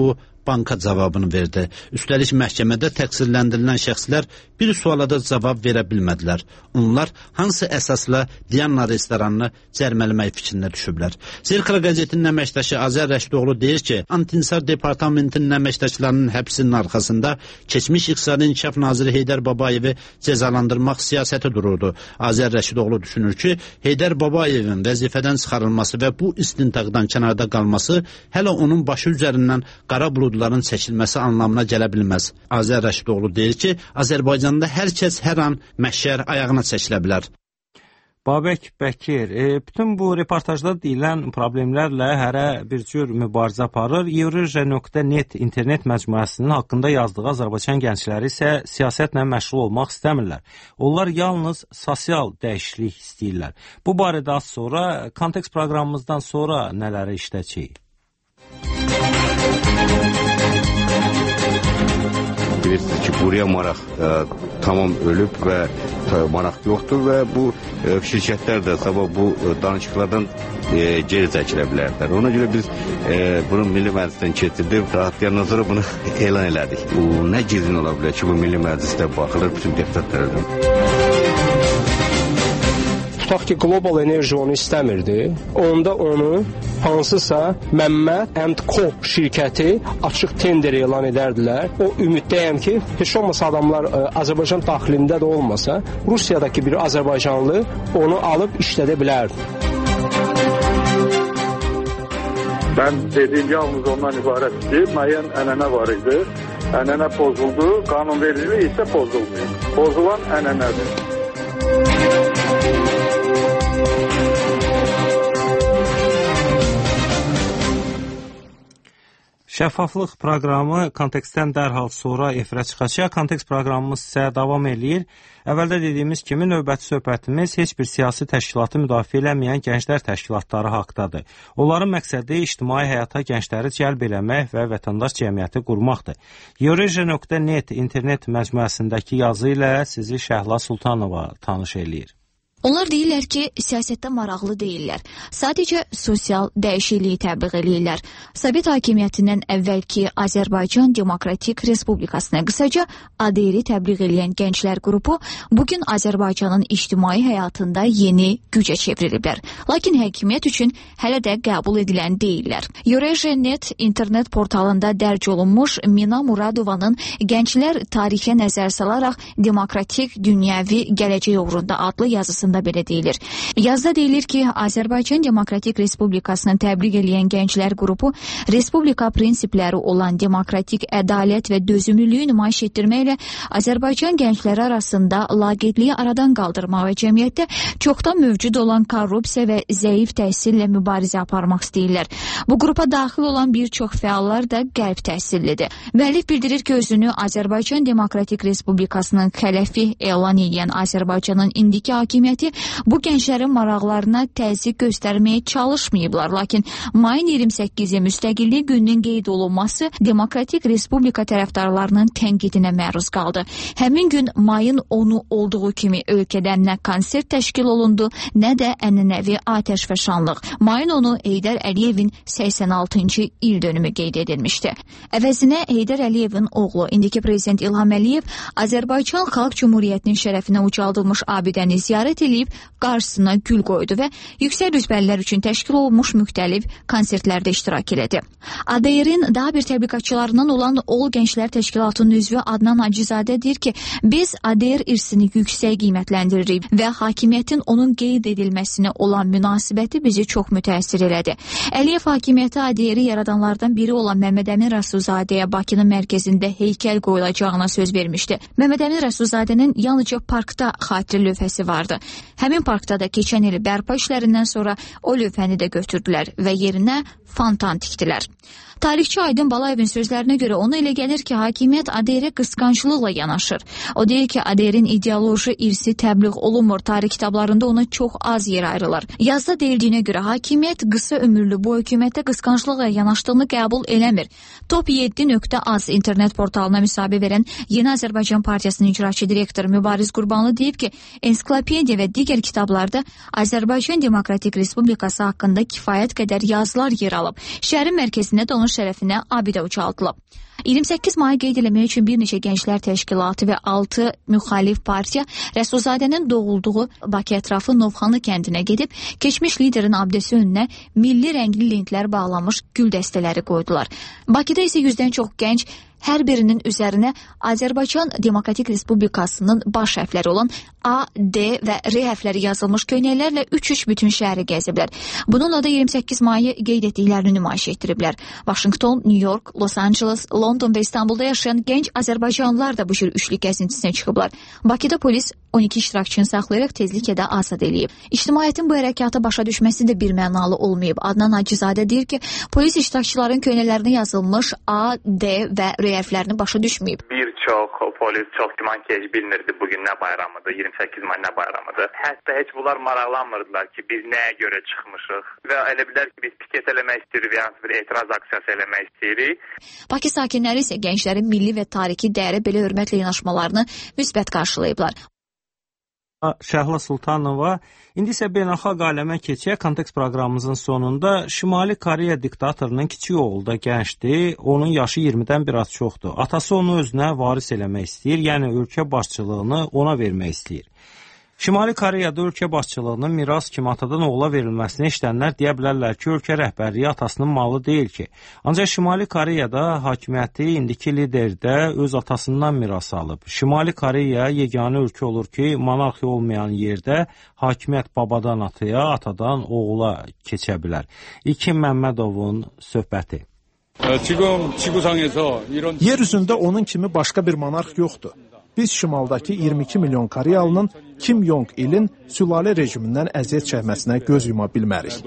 banka cavabını verdi. Üstəlik məhkəmədə təqsirləndirilən şəxslər bir suala da cavab verə bilmədilər. Onlar hansı əsasla Diana restoranını cərmələmək fikrinə düşüblər. Zirkra qəzetinin əməkdaşı Azər Rəşidoğlu deyir ki, Antinsar Departamentinin əməkdaşlarının həbsinin arxasında keçmiş İqtisadi İnkişaf Naziri Heydər Babayevi cəzalandırmaq siyasəti dururdu. Azər Rəşidoğlu düşünür ki, Heydər Babayevin vəzifədən çıxarılması və bu istintaqdan kənarda qalması hələ onun başı üzərindən qara buludların çəkilməsi anlamına gələ bilməz. Azər Rəşidoğlu deyir ki, Azərbaycanda hər kəs hər an məhşər ayağına çəkilə bilər. Babək Bəkir, bütün bu reportajda deyilən problemlərlə hərə bir cür mübarizə aparır. Eurasiya.net internet məcmuəsinin haqqında yazdığı Azərbaycan gəncləri isə siyasətlə məşğul olmaq istəmirlər. Onlar yalnız sosial dəyişiklik istəyirlər. Bu barədə az sonra, kontekst proqramımızdan sonra nələri işləyəcəyik? Bilirsiniz ki, buraya maraq tamam ölüb və maraq yoxdur və bu şirkətlər də sabah bu danışıqlardan geri çəkilə bilərlər. Ona görə biz bunu Milli Məclisdən keçirdik, rahatlayandan sonra bunu elan elədik. Nə gizlin ola bilər ki, bu Milli Məclisdə baxılır bütün deputatlardan. Tutaq ki, Global Enerji onu istəmirdi. Onda onu hansısa Məmməd & Co şirkəti açıq tender elan edərdilər. O ümiddəyəm ki, heç olmasa adamlar Azərbaycan daxilində də olmasa, Rusiyadakı bir Azərbaycanlı onu alıb işlədə bilər. Ben dediğim yalnız ondan ibaretti. Müəyyən ənənə var idi. Ənənə pozuldu, qanunvericiliyi isə pozulmuyor. Pozulan ənənədir. Şəffaflıq proqramı kontekstdən dərhal sonra efirə çıxacaq. Kontekst proqramımız isə davam eləyir. Əvvəldə dediyimiz kimi növbəti söhbətimiz heç bir siyasi təşkilatı müdafiə eləməyən gənclər təşkilatları haqqdadır. Onların məqsədi ictimai həyata gəncləri cəlb eləmək və vətəndaş cəmiyyəti qurmaqdır. Eurasiya.net internet məcmuəsindəki yazı ilə sizi Şəhla Sultanova tanış eləyir. Onlar deyirlər ki, siyasətdə maraqlı deyirlər. Sadəcə sosial dəyişikliyi təbliğ eləyirlər. Sovet hakimiyyətindən əvvəlki Azərbaycan Demokratik Respublikasına, qısaca ADR-i təbliğ eləyən gənclər qrupu bugün Azərbaycanın ictimai həyatında yeni gücə çevriliblər. Lakin hakimiyyət üçün hələ də qəbul edilən deyirlər. Eurasiya.net internet portalında dərc olunmuş Mina Muradovanın Gənclər tarixə nəzər salaraq demokratik dünyəvi gələcək uğrunda adlı yazısında belə deyilir. Yazda deyilir ki, Azərbaycan Demokratik Respublikasını təbliğ eləyən gənclər qrupu respublika prinsipləri olan demokratik ədalət və dözümlülüyü nümayiş etdirməklə Azərbaycan gəncləri arasında laqeydliyi aradan qaldırmaq və cəmiyyətdə çoxdan mövcud olan korrupsiya və zəif təhsillə mübarizə aparmaq istəyirlər. Bu qrupa daxil olan bir çox fəallar da qərb təhsillidir. Müəllif bildirir ki, özünü Azərbaycan Demokratik Respublikasının xələfi elan edən Azərbaycanın indiki hakimiyyəti bu gənclərin maraqlarına təzyiq göstərməyə çalışmayıblar. Lakin mayın 28-i müstəqillik gününün qeyd olunması Demokratik Respublika tərəfdarlarının tənqidinə məruz qaldı. Həmin gün mayın 10-u olduğu kimi ölkədə nə konsert təşkil olundu, nə də ənənəvi atəşfəşanlıq. Mayın 10-u Heydər Əliyevin 86-cı il dönümü qeyd edilmişdi. Əvəzinə Heydər Əliyevin oğlu, indiki prezident İlham Əliyev Azərbaycan Xalq Cümhuriyyətinin şərəfinə ucaldılmış abidəni ziyarət edib qarşısına gül qoydu və yüksək rütbəlilər üçün təşkil olunmuş müxtəlif konsertlərdə iştirak elədi. ADR-in daha bir təbliğatçılarından olan Ol Gənclər Təşkilatının üzvü Adnan Hacızadə deyir ki, biz ADR irsini yüksək qiymətləndiririk və hakimiyyətin onun qeyd edilməsinə olan münasibəti bizi çox mütəəssir elədi. Əliyev hakimiyyəti ADR-i yaradanlardan biri olan Məmməd Əmin Rəsulzadəyə Bakının mərkəzində heykəl qoyulacağına söz vermişdi. Məmməd Əmin Rəsulzadənin yalnızca parkda xatirə lövhəsi vardı. Həmin parkda da keçən il bərpa işlərindən sonra o lövhəni də götürdülər və yerinə fontan tikdilər. Tarixçi Aydın Balayevin sözlərinə görə ona elə gəlir ki, hakimiyyət ADR-ə qısqanclıqla yanaşır. O deyir ki, ADR-in ideoloji irsi təbliğ olunmur, tarix kitablarında ona çox az yer ayrılır. Yazda deyildiyinə görə hakimiyyət qısa ömürlü bu hökumətə qısqanclıqla yanaşdığını qəbul eləmir. Top 7.az internet portalına müsahibə verən Yeni Azərbaycan Partiyasının icraçı direktoru Mübariz Qurbanlı deyib ki, ensiklopediya və və digər kitablarda Azərbaycan Demokratik Respublikası haqqında kifayət qədər yazılar yer alıb. Şəhərin mərkəzində də onun şərəfinə abidə ucaldılıb. 28 mayı qeyd eləmək üçün bir neçə gənclər təşkilatı və 6 müxalif partiya Rəsulzadənin doğulduğu Bakı ətrafı Novxanlı kəndinə gedib, keçmiş liderin abidəsi önünə milli rəngli lentlər bağlanmış gül dəstələri qoydular. Bakıda isə 100-dən çox gənc hər birinin üzərinə Azərbaycan Demokratik Respublikasının baş hərfləri olan A, D və R hərfləri yazılmış köynəklərlə 3-3 bütün şəhəri gəziblər. Bununla da 28 mayı qeyd etdiklərini nümayiş etdiriblər. Washington, New York, Los Angeles, London və İstanbulda yaşayan gənc azərbaycanlılar da bu cür üçlük gəzintisinə çıxıblar. Bakıda polis 12 iştirakçını saxlayaraq tezliklə də azad eləyib. İctimaiyyətin bu hərəkatı başa düşməsi də bir mənalı olmayıb. Adnan Hacizadə deyir ki, polis iştirakçıların köynəklərinə yazılmış A, D və R hərflərini başa düşməyib. Bir çox polis çox güman ki, heç bilmirdi bugün nə bayramıdır, 28 may nə bayramıdır. Hətta heç bunlar maraqlanmırdılar ki, biz nəyə görə çıxmışıq və elə bilər ki, biz piket eləmək istəyirik və hansı bir etiraz aksiyası eləmək istəyirik. Bakı sakinləri isə gənclərin milli və tarixi dəyərə belə hörmətlə yanaşmalarını müsbət qarşılayıblar. Şəhla Sultanova. İndi isə beynəlxalq aləmə keçək. Kontekst proqramımızın sonunda Şimali Koreya diktatorunun kiçik oğlu da gəncdir. Onun yaşı 20-dən biraz çoxdur. Atası onu özünə varis eləmək istəyir, yəni ölkə başçılığını ona vermək istəyir. Şimali Koreyada ölkə başçılığının miras kimi atadan oğula verilməsini eşidənlər deyə bilərlər ki, ölkə rəhbərliyi atasının malı deyil ki. Ancaq Şimali Koreyada hakimiyyəti indiki lider də öz atasından miras alıb. Şimali Koreya yeganə ölkə olur ki, monarxiya olmayan yerdə hakimiyyət babadan ataya, atadan oğula keçə bilər. İlkin Məmmədovun söhbəti. Yer üzündə onun kimi başqa bir monarx yoxdur. Biz şimaldakı 22 milyon Koreyalının Kim Jong-ilin sülalə rejimindən əziyyət çəkməsinə göz yuma bilmərik.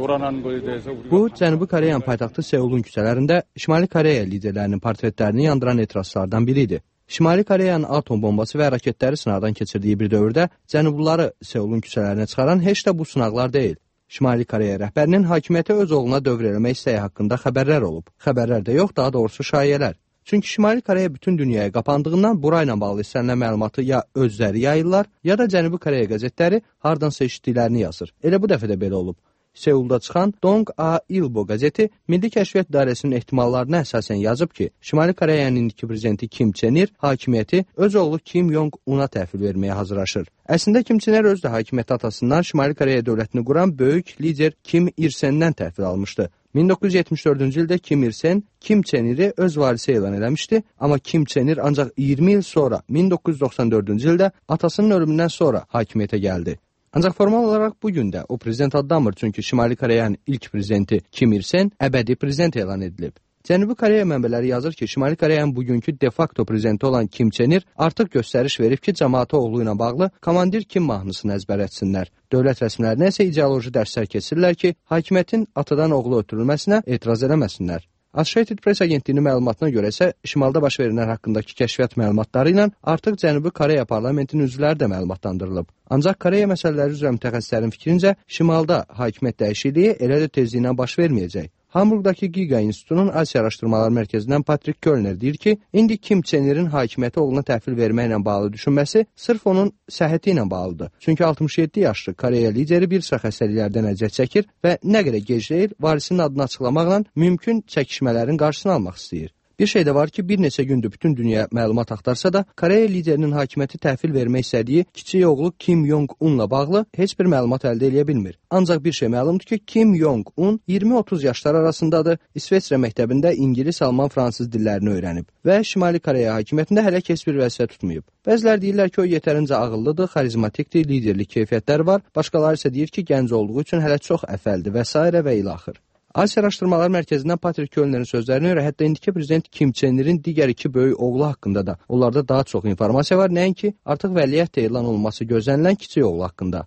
Bu, Cənubi Koreyanın paytaxtı Seulun küçələrində Şimali Koreya liderlərinin portretlərini yandıran etirazlardan biridir. Şimali Koreyanın atom bombası və raketləri sınaqdan keçirdiyi bir dövrdə Cənubluları Seulun küçələrinə çıxaran heç də bu sınaqlar deyil. Şimali Koreya rəhbərinin hakimiyyəti öz oğluna dövr eləmək istəyi haqqında xəbərlər olub. Xəbərlər də yox, daha doğrusu şayələr. Çünki Şimali Koreya bütün dünyaya qapandığından burayla bağlı istənilən məlumatı ya özləri yayırlar, ya da Cənubi Koreya qəzetləri hardansa eşitdiklərini yazır. Elə bu dəfə də belə olub. Seulda çıxan Dong-A-Ilbo qəzeti Milli Kəşfiyyat İdarəsinin ehtimallarına əsasən yazıb ki, Şimali Koreyanın indiki prezidenti Kim Çen-ir hakimiyyəti öz oğlu Kim Jong-una təhvil verməyə hazırlaşır. Əslində Kim Çen-ir öz də hakimiyyəti atasından Şimali Koreya dövlətini quran böyük lider Kim Il-sendən təhvil almışdı. 1974-cü ildə Kim Il-sen Kim Çen-iri öz varisi elan eləmişdi, amma Kim Çen-ir ancaq 20 il sonra 1994-cü ildə atasının ölümündən sonra hakimiyyətə gəldi. Ancaq formal olaraq bu gün də o prezident adlanmır, çünki Şimali Koreyanın ilk prezidenti Kim Il-sen əbədi prezident elan edilib. Cənubi Koreya mənbələri yazır ki, Şimali Koreyanın bugünkü de facto prezidenti olan Kim Çen-ir artıq göstəriş verib ki, cəmaatı oğlu ilə bağlı komandir Kim mahnısını əzbər etsinlər. Dövlət rəsmilərinə isə ideoloji dərslər keçirlər ki, hakimiyyətin atadan oğlu ötürülməsinə etiraz eləməsinlər. Associated Press agentliyinin məlumatına görə isə şimalda baş verilənlər haqqındakı kəşfiyyat məlumatları ilə artıq Cənubi Koreya parlamentinin üzvləri də məlumatlandırılıb. Ancaq Koreya məsələləri üzrə mütəxəssislərin fikrincə, şimalda hakimiyyət dəyişikliyi elə də tezliklə baş verməyəcək. Hamburqdakı Giga İnstitutunun Asiya Araşdırmalar Mərkəzindən Patrick Kölner deyir ki, indi Kim Çen-irin hakimiyyəti oğluna təhvil verməklə bağlı düşünməsi sırf onun səhhəti ilə bağlıdır. Çünki 67 yaşlı Koreya lideri bir sıra xəstəliklərdən əziyyət çəkir və nə qədər gec deyil, varisinin adını açıqlamaqla mümkün çəkişmələrin qarşısını almaq istəyir. Bir şey də var ki, bir neçə gündür bütün dünya məlumat axtarsa da, Koreya liderinin hakimiyyəti təhvil vermək istədiyi kiçik oğlu Kim Jong-unla bağlı heç bir məlumat əldə edə bilmir. Ancaq bir şey məlumdur ki, Kim Jong-un 20-30 yaşlar arasındadır, İsveçrə məktəbində ingilis, alman, fransız dillərini öyrənib və Şimali Koreya hakimiyyətində hələ heç bir vəzifə tutmayıb. Bəzilər deyirlər ki, o yetərincə ağıllıdır, xarizmatikdir, liderlik keyfiyyətləri var, başqaları isə deyir ki, gənc olduğu üçün hələ çox əfəldir və s. və ilaxır. Asiya Araşdırmalar Mərkəzindən Patrick Kölnerin sözlərinə görə hətta indiki prezident Kim Çen-irin digər iki böyük oğlu haqqında da onlarda daha çox informasiya var, nəinki artıq vəliəhd elan olunması gözlənilən kiçik oğlu haqqında.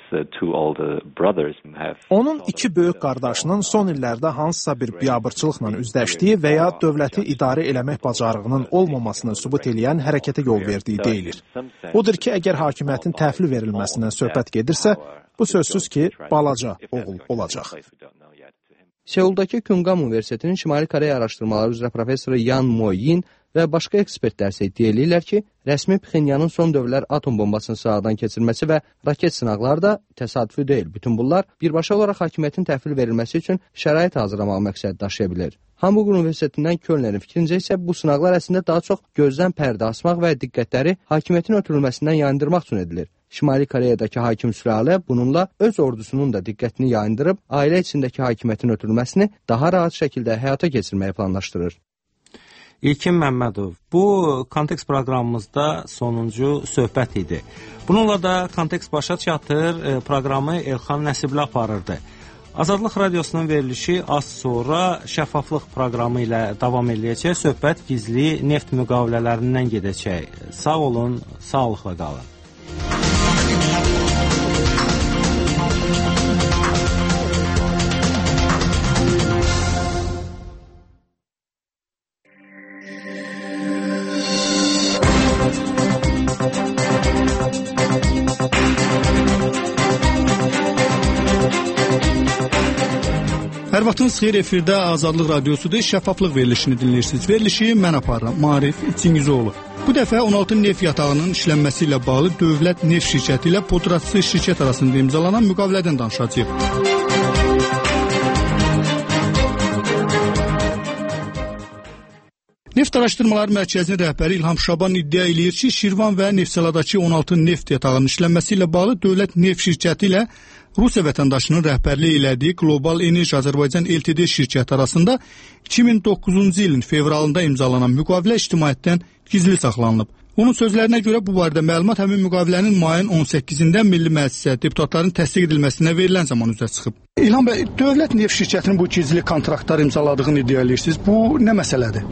Onun iki böyük qardaşının son illərdə hansısa bir biabırçılıqla üzləşdiyi və ya dövləti idarə eləmək bacarığının olmamasını sübut eləyən hərəkətə yol verdiyi deyilir. Odur ki, əgər hakimiyyətin təhvil verilməsindən söhbət gedirsə, bu sözsüz ki, balaca oğul olacaq. Seuldakı Kungam Universitetinin Şimali Koreya Araşdırmaları üzrə professoru Yan Mo-yin və başqa ekspertlər isə iddia edirlər ki, rəsmi Pxenyanın son dövrlər atom bombasını sınaqdan keçirməsi və raket sınaqları da təsadüfi deyil. Bütün bunlar birbaşa olaraq hakimiyyətin təhvil verilməsi üçün şərait hazırlamaq məqsədi daşıya bilər. Hamburg Universitetindən Kölnerin fikrincə isə bu sınaqlar əslində daha çox gözdən pərdə asmaq və diqqətləri hakimiyyətin ötürülməsindən yayındırmaq üçün edilir. Şimali Koreyadakı hakim sülalə bununla öz ordusunun da diqqətini yayındırıb, ailə içindəki hakimiyyətin ötürülməsini daha rahat şəkildə həyata keçirməyi planlaşdırır. İlkin Məmmədov, bu Kontekst proqramımızda sonuncu söhbət idi. Bununla da Kontekst başa çatır, proqramı Elxan Nəsibli aparırdı. Azadlıq Radiosunun verilişi az sonra şəffaflıq proqramı ilə davam edəcək. Söhbət gizli neft müqavilələrindən gedəcək. Sağ olun, sağlıqla qalın. Hər vaxtınız xeyir, efirdə Azadlıq Radiosudur, şəffaflıq verilişini dinləyirsiniz. Verilişi mən aparıram, Maarif Çingizoğlu. Bu dəfə 16 neft yatağının işlənməsi ilə bağlı Dövlət Neft Şirkəti ilə Podratçı şirkət arasında imzalanan müqavilədən danışacağıq. Neft Araşdırmaları Mərkəzinin rəhbəri İlham Şaban iddia eləyir ki, Şirvan və Neftçaladakı 16 neft yatağının işlənməsi ilə bağlı Dövlət Neft Şirkəti ilə Rusiya vətəndaşının rəhbərliyi elədiyi Global Enerji Azərbaycan LTD şirkəti arasında 2009-cu ilin fevralında imzalanan müqavilə ictimaiyyətdən gizli saxlanılıb. Onun sözlərinə görə bu barədə məlumat həmin müqavilənin mayın 18-də Milli Məclisə deputatların təsdiq edilməsinə verilən zaman üzə çıxıb. İlham bəy, Dövlət Neft Şirkətinin bu gizli kontraktlar imzaladığını iddia edirsiniz. Bu nə məsələdir?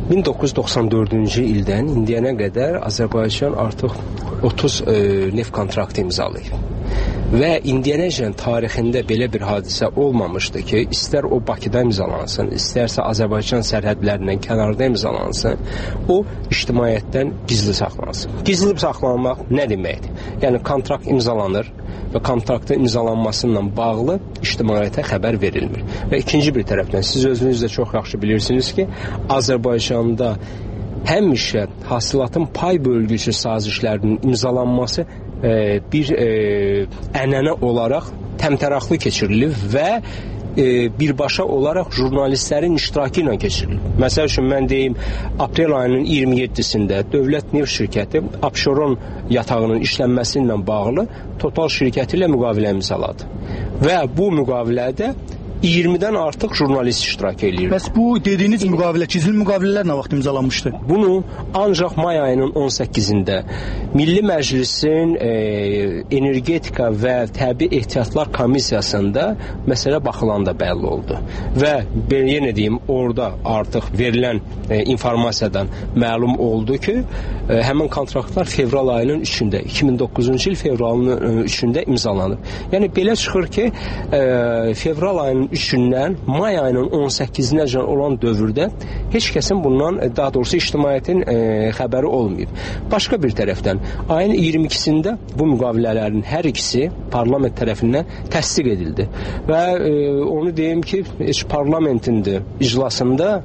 1994-cü ildən indiyənə qədər Azərbaycan artıq 30 neft kontraktı imzalayıb. Və indiyənəcən tarixində belə bir hadisə olmamışdı ki, istər o Bakıda imzalansın, istərsə Azərbaycan sərhədlərindən kənarda imzalansın, o ictimaiyyətdən gizli saxlansın. Gizli saxlanmaq nə deməkdir? Yəni kontrakt imzalanır və kontraktın imzalanmasından bağlı ictimaiyyətə xəbər verilmir. Və ikinci bir tərəfdən siz özünüz də çox yaxşı bilirsiniz ki, Azərbaycanda həmişə hasilatın pay bölgüsü sazişlərinin imzalanması bir ənənə olaraq təmtəraqlı keçirilib və birbaşa olaraq jurnalistlərin iştirakı ilə keçirilib. Məsəl üçün, mən deyim, aprel ayının 27-sində Dövlət Neft Şirkəti Abşeron yatağının işlənməsi ilə bağlı Total şirkəti ilə müqavilə imzaladı. Və bu müqavilədə 20-dən artıq jurnalist iştirak edir. Bəs bu dediyiniz müqavilə, gizli müqavilələr nə vaxt imzalanmışdı? Bunu ancaq may ayının 18-də Milli Məclisin Energetika və Təbii Ehtiyatlar Komissiyasında məsələ baxılanda bəlli oldu. Və yenə deyim, orada artıq verilən informasiyadan məlum oldu ki, həmin kontraktlar fevral ayının 3-də, 2009-cu il fevralının 3-də imzalanıb. Yəni, belə çıxır ki, fevral ayının 3-dən may ayının 18-nə olan dövrdə heç kəsin bundan, daha doğrusu ictimaiyyətin xəbəri olmayıb. Başqa bir tərəfdən, ayın 22-sində bu müqavilələrin hər ikisi parlament tərəfindən təsdiq edildi. Və onu deyim ki, parlamentin iclasında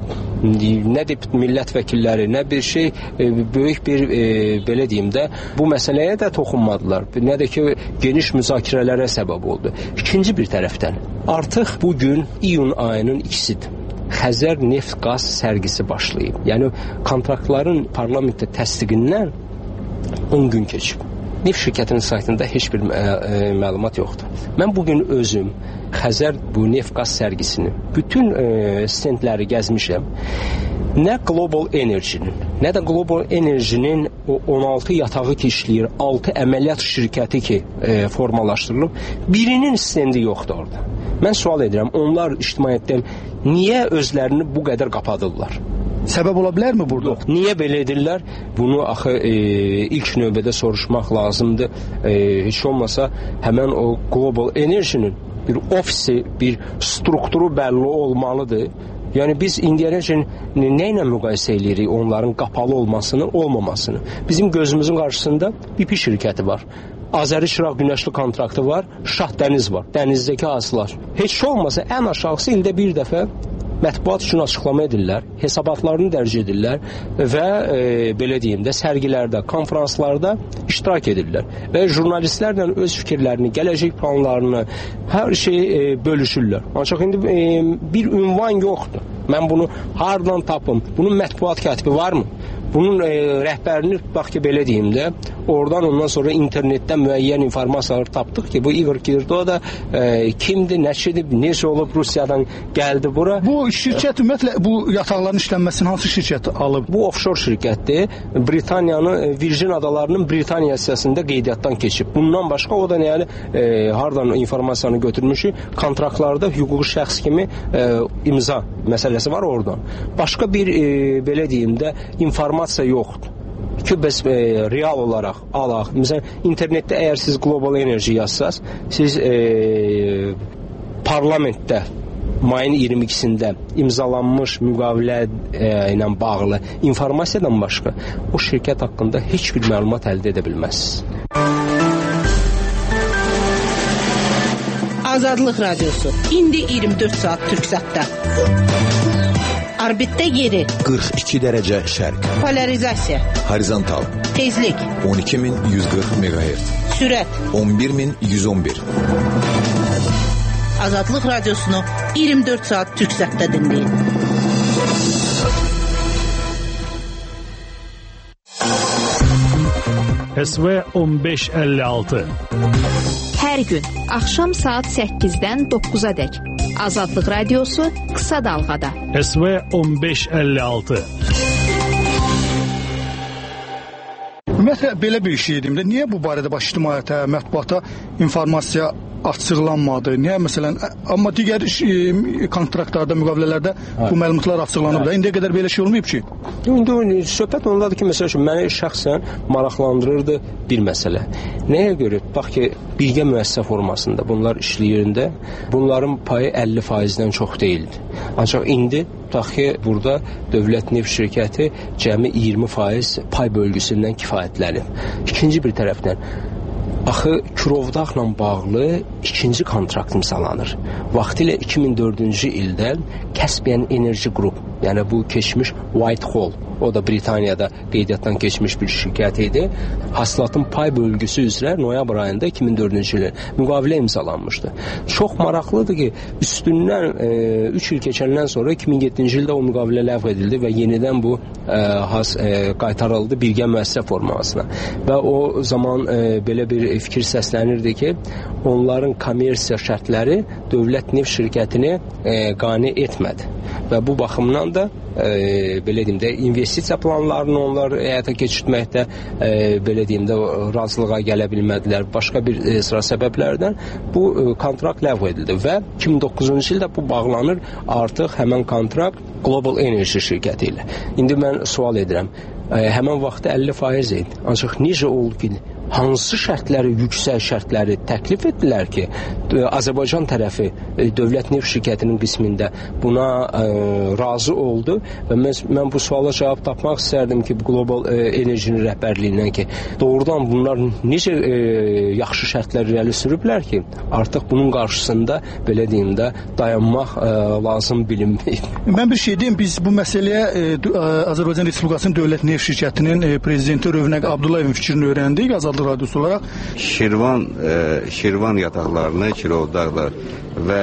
nə deyib millət vəkilləri, nə bir şey, böyük bir, belə deyim də, bu məsələyə də toxunmadılar. Nə də ki, geniş müzakirələrə səbəb oldu. İkinci bir tərəfdən, artıq bugün iyun ayının 2-sidir. Xəzər neft qaz sərgisi başlayıb. Yəni, kontraktların parlamentdə təsdiqindən 10 gün keçib. Neft şirkətinin saytında heç bir məlumat yoxdur. Mən bugün özüm Xəzər bu neft qaz sərgisini, bütün stendləri gəzmişəm. Nə Global Energy-nin, nə də Global Energy-nin o 16 yatağı ki işləyir, 6 əməliyyat şirkəti ki formalaşdırılıb, birinin stendi yoxdur orada. Mən sual edirəm, onlar ictimaiyyətdən niyə özlərini bu qədər qapadırlar? Səbəb ola bilərmi burada? Niyə belə edirlər? Bunu axı ilk növbədə soruşmaq lazımdır. Heç olmasa həmən o Global Energy-nin bir ofisi, bir strukturu bəlli olmalıdır. Yəni biz indiyənəcən nə ilə müqayisə edirik onların qapalı olmasını, olmamasını? Bizim gözümüzün qarşısında BP şirkəti var. Azəri Şıraq günəşli kontraktı var, Şah dəniz var, dənizdəki hasılar. Heç olmasa ən aşağısı ildə bir dəfə mətbuat üçün açıqlama edirlər, hesabatlarını dərc edirlər və belə deyim də sərgilərdə, konferanslarda iştirak edirlər və jurnalistlərlə öz fikirlərini, gələcək planlarını, hər şeyi bölüşürlər. Ancaq indi bir ünvan yoxdur. Mən bunu hardan tapım? Bunun mətbuat katibi varmı? Bunun rəhbərini bax ki, belə deyim də, oradan ondan sonra internetdən müəyyən informasiyalar tapdıq ki, bu Igor Kirdo da kimdir, nəçidir, necə olub Rusiyadan gəldi bura. Bu şirkət ümumiyyətlə bu yataqların işlənməsini hansı şirkət alıb? Bu offshore şirkətdir. Britaniyanın, Virgin adalarının Britaniya hissəsində qeydiyyatdan keçib. Bundan başqa o da yəni hardan informasiyanı götürmüşük, kontraktlarda hüquqi şəxs kimi imza məsələsi var oradan. Başqa bir belə deyim də informasiya yoxdur ki, bəs real olaraq alaq. Məsələn, internetdə əgər siz Global Energy yazsaz, siz parlamentdə mayın 22-sində imzalanmış müqavilə ilə bağlı informasiyadan başqa o şirkət haqqında heç bir məlumat əldə edə bilməzsiniz. Azadlıq Radiosu. İndi 24 saat Türksatda. Orbitdə yeri 42 dərəcə şərq. Polarizasiya. Horizontal. Tezlik 12140 MHz. Sürət 11111. Azadlıq Radiosunu 24 saat Türksatda dinləyin. SV 1556. Hər gün axşam saat 8-dən 9-a dək Azadlıq Radiosu qısa dalğada. SV 1556. Ümumiyyətlə belə bir şey dedim də, niyə bu barədə baş ictimaiyyətə, mətbuata informasiya açıqlanmadı? Niyə məsələn, amma digər kontraktlarda, müqavilələrdə bu məlumatlar açıqlanıb da, indiyə qədər belə şey olmayıb ki? İndi söhbət ondadır ki, məsəl üçün məni şəxsən maraqlandırırdı bir məsələ. Nəyə görə? Bax ki, birgə müəssisə formasında bunlar işləyirində, bunların payı 50%-dən çox deyildi. Ancaq indi tutaq ki, burada Dövlət Neft Şirkəti cəmi 20% pay bölgüsündən kifayətlənib. İkinci bir tərəfdən, axı Kirovdağla bağlı ikinci kontrakt imzalanır. Vaxtilə 2004-cü ildə Caspian Energy Group, yəni bu keçmiş Whitehall, o da Britaniyada qeydiyyatdan keçmiş bir şirkət idi. Hasilatın pay bölgüsü üzrə noyabr ayında 2004-cü ildə müqavilə imzalanmışdı. Çox maraqlıdır ki, üstündən 3 il keçəndən sonra 2007-ci ildə o müqavilə ləğv edildi və yenidən bu qaytarıldı birgə müəssisə formasına. Və o zaman belə bir fikir səslənirdi ki, onların kommersiya şərtləri Dövlət Neft Şirkətini qane etmədi. Və bu baxımdan da belə deyim də investisiya planlarını onlar həyata keçirtməkdə belə deyim də razılığa gələ bilmədilər. Başqa bir sıra səbəblərdən bu kontrakt ləğv edildi və 2009-cu ildə bu bağlanır artıq həmən kontrakt Global Energy şirkəti ilə. İndi mən sual edirəm, həmən vaxtda 50% idi. Ancaq necə oldu ki, hansı şərtləri, yüksək şərtləri təklif etdilər ki, Azərbaycan tərəfi Dövlət Neft Şirkətinin qismində buna razı oldu və mən bu suala cavab tapmaq istərdim ki, Global Enerjinin rəhbərliyindən ki, doğrudan bunlar necə yaxşı şərtlər irəli sürüblər ki, artıq bunun qarşısında belə deyim də dayanmaq lazım bilinməyib. Mən bir şey deyim, biz bu məsələyə Azərbaycan Respublikasının Dövlət Neft Şirkətinin prezidenti Rövnəq Abdullayevin fikrini öyrəndik Azadlıq Radiosu olaraq. Şirvan yataqlarını, Kirovdağlar və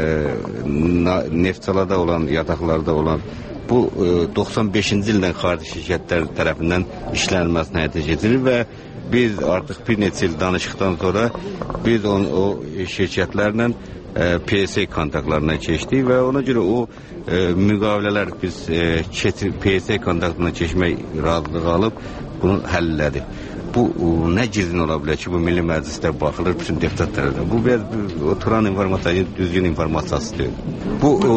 Neftçalada olan yataqlarda olan bu 95-ci ildən xarici şirkətlər tərəfindən işlənilməsinə həyata keçirilir və biz artıq bir neçə il danışıqdan sonra biz o şirkətlərlə PSA kontaktlarına keçdik və ona görə o müqavilələr biz PSA kontaktına keçmək razılığı alıb bunu həll elədik. Bu nə gizlin ola bilər ki, bu Milli Məclisdə baxılır bütün deputat tərəfindən. Bu biraz oturan informasiya, düzgün informasiyası deyil. Bu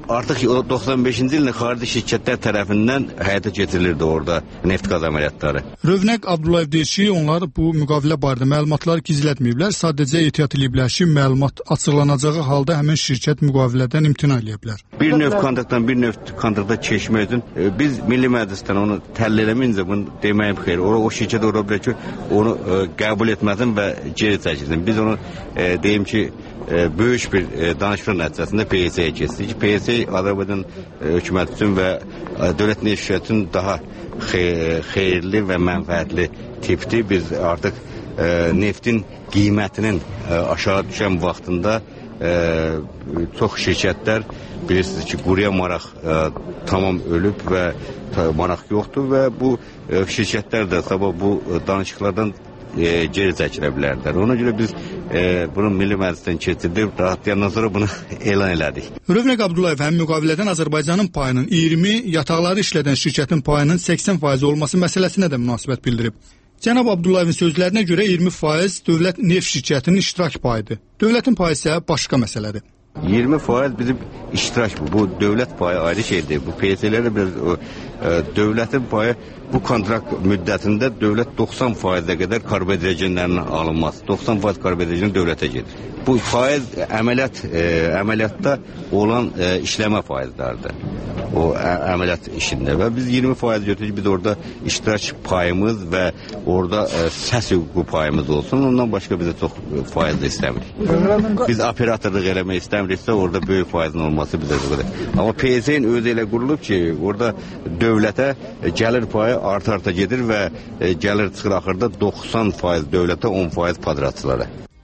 artıq 95-ci ilin xarici şirkətlər tərəfindən həyata keçirilirdi orada neft qaz əməliyyatları. Rövnəq Abdullayev deyir ki, onlar bu müqavilə barədə məlumatları gizlətməyiblər, sadəcə ehtiyat ediblər ki, məlumat açıqlanacağı halda həmin şirkət müqavilədən imtina edə bilər. Bir növ kontraktdan bir növ kontrakta keçmək üçün biz Milli Məclisdən onu təhlil eləməyincə bunu deməyim xeyir. O şirkət ola bilər ki, onu qəbul etməsin və geri çəkilsin. Biz onu deyim ki, böyük bir danışıqlar nəticəsində PSA-yə keçdik. PSA Azərbaycan hökuməti üçün və dövlət neft şirkəti üçün daha xeyirli və mənfəətli tipdir. Biz artıq neftin qiymətinin aşağı düşən vaxtında çox şirkətlər bilirsiniz ki, quruya maraq tamam ölüb və maraq yoxdur və bu şirkətlər də sabah bu danışıqlardan geri çəkilə bilərlər. Ona görə biz bunu Milli Məclisdən keçirdik, rahatlayandan sonra bunu elan elədik. Rövnəq Abdullayev həm müqavilədən Azərbaycanın payının 20, yataqları işlədən şirkətin payının 80% olması məsələsinə də münasibət bildirib. Cənab Abdullayevin sözlərinə görə 20% dövlət neft şirkətinin iştirak payıdır. Dövlətin payı isə başqa məsələdir. 20% bizim iştirak bu dövlət payı ayrı şeydir. Bu PSL-lərə biraz dövlətin payı bu kontrakt müddətində dövlət 90%-ə qədər karbohidrogenlərin alınması, 90% karbohidrogen dövlətə gedir. Bu faiz əməliyyatda olan işləmə faizlərdir. O əməliyyat işində və biz 20% götürürük, biz orada iştirak payımız və orada səs hüququ payımız olsun. Ondan başqa bizə çox faiz də istəmirik. Biz operatorluq eləmək istəmiriksə orada böyük faizin olması bizə qədər. Amma PSA-nin özü elə qurulub ki, orada dövlətə gəlir payı arta gedir və gəlir çıxır axırda 90% dövlətə, 10% padratçılara.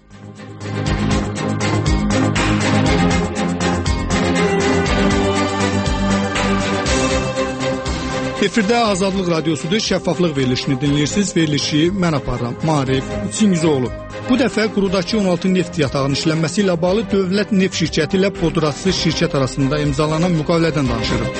Efirdə Azadlıq Radiosudur, şəffaflıq verilişini dinləyirsiniz. Verilişi mən aparıram, Maarif Çingizoğlu. Bu dəfə qurudakı 16 neft yatağının işlənməsi ilə bağlı dövlət neft şirkəti ilə podratçı şirkət arasında imzalanan müqavilədən danışırıq.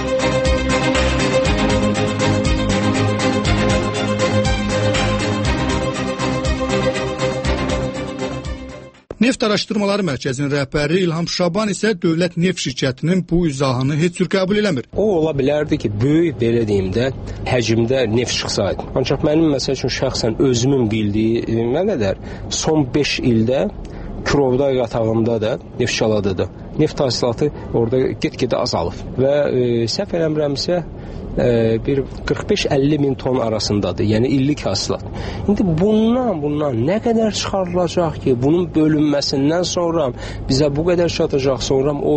Neft Araşdırmaları Mərkəzinin rəhbəri İlham Şaban isə dövlət neft şirkətinin bu izahını heç cür qəbul eləmir. O ola bilərdi ki, böyük belə deyim də həcmdə neft çıxsaydı. Ancaq mənim məsəl üçün şəxsən özümün bildiyi nə qədər son 5 ildə Kirovda yatağında da Neftçalada da neft hasilatı orada get-gedə azalıb və səhv eləmirəmsə bir 45-50 min ton arasındadır. Yəni illik hasilat. İndi bundan nə qədər çıxarılacaq ki, bunun bölünməsindən sonra bizə bu qədər çatacaq, sonra o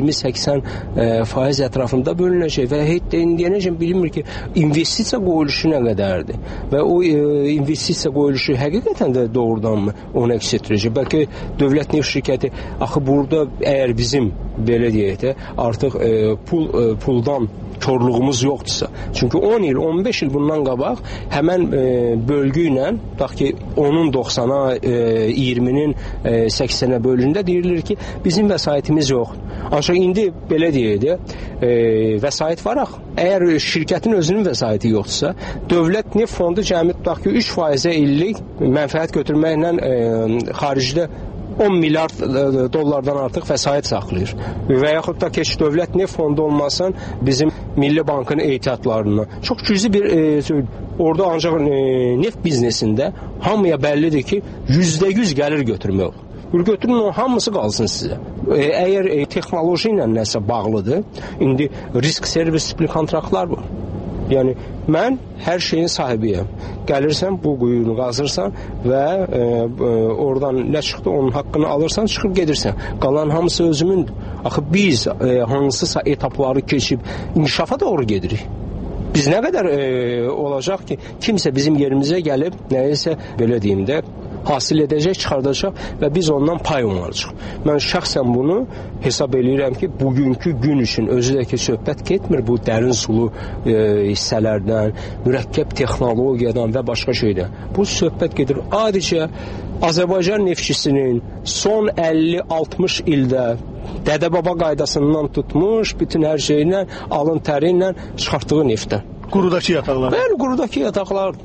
20-80% ətrafında bölünəcək və heç indiyənəcən bilinmir ki, investisiya qoyuluşu nə qədərdir və o investisiya qoyuluşu həqiqətən də doğrudanmı onu əks etdirəcək. Bəlkə dövlət neft şirkəti axı burada əgər bizim belə deyək də artıq puldan korluğumuz yoxdursa. Çünki 10 il, 15 il bundan qabaq həmən bölgü ilə, bax ki, onun 90-a, 20-nin 80-ə bölündə deyilir ki, bizim vəsaitimiz yoxdur. Ancaq indi belə deyək də, vəsait var axı. Əgər şirkətin özünün vəsaiti yoxdursa, dövlət neft fondu cəmi tutaq ki, 3%-ə illik mənfəət götürməklə xaricdə 10 milyard dollardan artıq vəsait saxlayır. Və yaxud da ki, dövlət neft fondu olmasın bizim Milli Bankın ehtiyatlarından. Çox cüzi bir orada ancaq neft biznesində hamıya bəllidir ki, %100 gəlir götürmək olur. Götürün, o hamısı qalsın sizə. Əgər texnoloji ilə nəsə bağlıdır, indi risk servis tipli kontraktlar var. Yəni, mən hər şeyin sahibiyəm. Gəlirsən, bu quyunu qazırsan və oradan nə çıxdı, onun haqqını alırsan, çıxıb gedirsən. Qalan hamısı özümündür. Axı biz hansısa etapları keçib inkişafa doğru gedirik. Biz nə qədər olacaq ki, kimsə bizim yerimizə gəlib, nəyəsə, belə deyim də, hasil edəcək, çıxardacaq və biz ondan pay umaracaq. Mən şəxsən bunu hesab edirəm ki, bugünkü gün üçün özü də ki, söhbət getmir bu dərin sulu hissələrdən, mürəkkəb texnologiyadan və başqa şeydən. Bu söhbət gedir adicə Azərbaycan neftçisinin son 50-60 ildə dədə-baba qaydasından tutmuş, bütün hər şeylə, alın təri ilə çıxartdığı neftdən. Qurudakı yataqlar. Bəli, qurudakı yataqlar.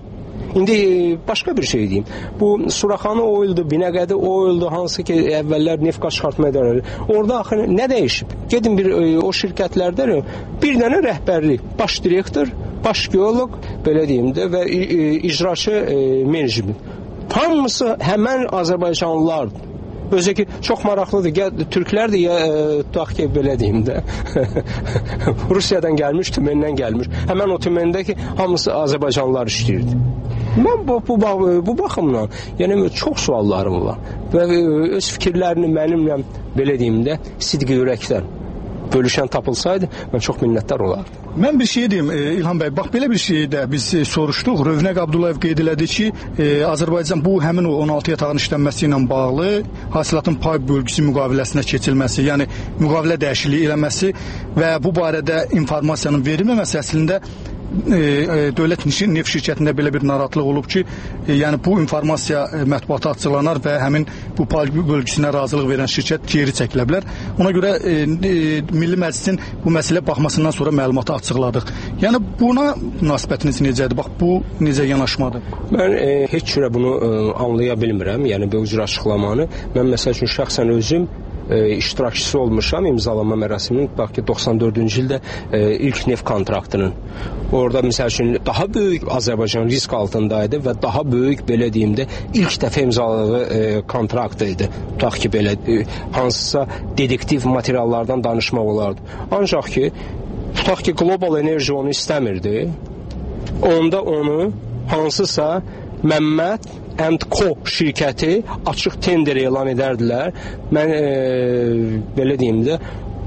İndi başqa bir şey deyim. Bu Suraxanı Oil'dur, Binəqədi Oil'dur, hansı ki əvvəllər neft qaz çıxartma edirlər. Orada axı nə dəyişib? Gedin bir o şirkətlərdə bir dənə rəhbərlik, baş direktor, baş geoloq, belə deyim də və icraçı menecment. Hamısı həmən Azərbaycanlılardır. Özü ki, çox maraqlıdır. Türklər də tutaq ki, belə deyim də, Rusiyadan gəlmiş, Tümendən gəlmiş. Həmən o Tümende ki, hamısı Azərbaycanlılar işləyirdi. Mən bu baxımdan, yəni çox suallarım var və öz fikirlərini mənimlə, belə deyim də, sidqi ürəkdən bölüşən tapılsaydı, mən çox minnətdar olardım. Mən bir şey deyim, İlham bəy, bax belə bir şey də biz soruşduq. Rövnəq Abdullayev qeyd elədi ki, Azərbaycan bu həmin o 16 yatağın işlənməsi ilə bağlı hasilatın pay bölgüsü müqaviləsinə keçilməsi, yəni müqavilə dəyişikliyi eləməsi və bu barədə informasiyanın verilməməsi əslində dövlət neft şirkətində belə bir narahatlıq olub ki, yəni bu informasiya mətbuata açıqlanar və həmin bu pay bölgüsünə razılıq verən şirkət geri çəkilə bilər. Ona görə Milli Məclisin bu məsələ baxmasından sonra məlumatı açıqladıq. Yəni buna münasibətiniz necədir? Bax bu necə yanaşmadır? Mən heç cürə bunu anlaya bilmirəm. Yəni bu cür açıqlamanı. Mən məsəl üçün şəxsən özüm iştirakçısı olmuşam imzalama mərasiminin, bax ki 94-cü ildə ilk neft kontraktının. Orada məsəl üçün daha böyük Azərbaycan risk altındaydı və daha böyük, belə deyim də, ilk dəfə imzaladığı kontrakt idi. Tutaq ki, belə hansısa dedektiv materiallardan danışmaq olardı. Ancaq ki, tutaq ki, Global Enerji onu istəmirdi. Onda onu hansısa Məmməd & Co şirkəti açıq tender elan edərdilər. Mən belə deyim də,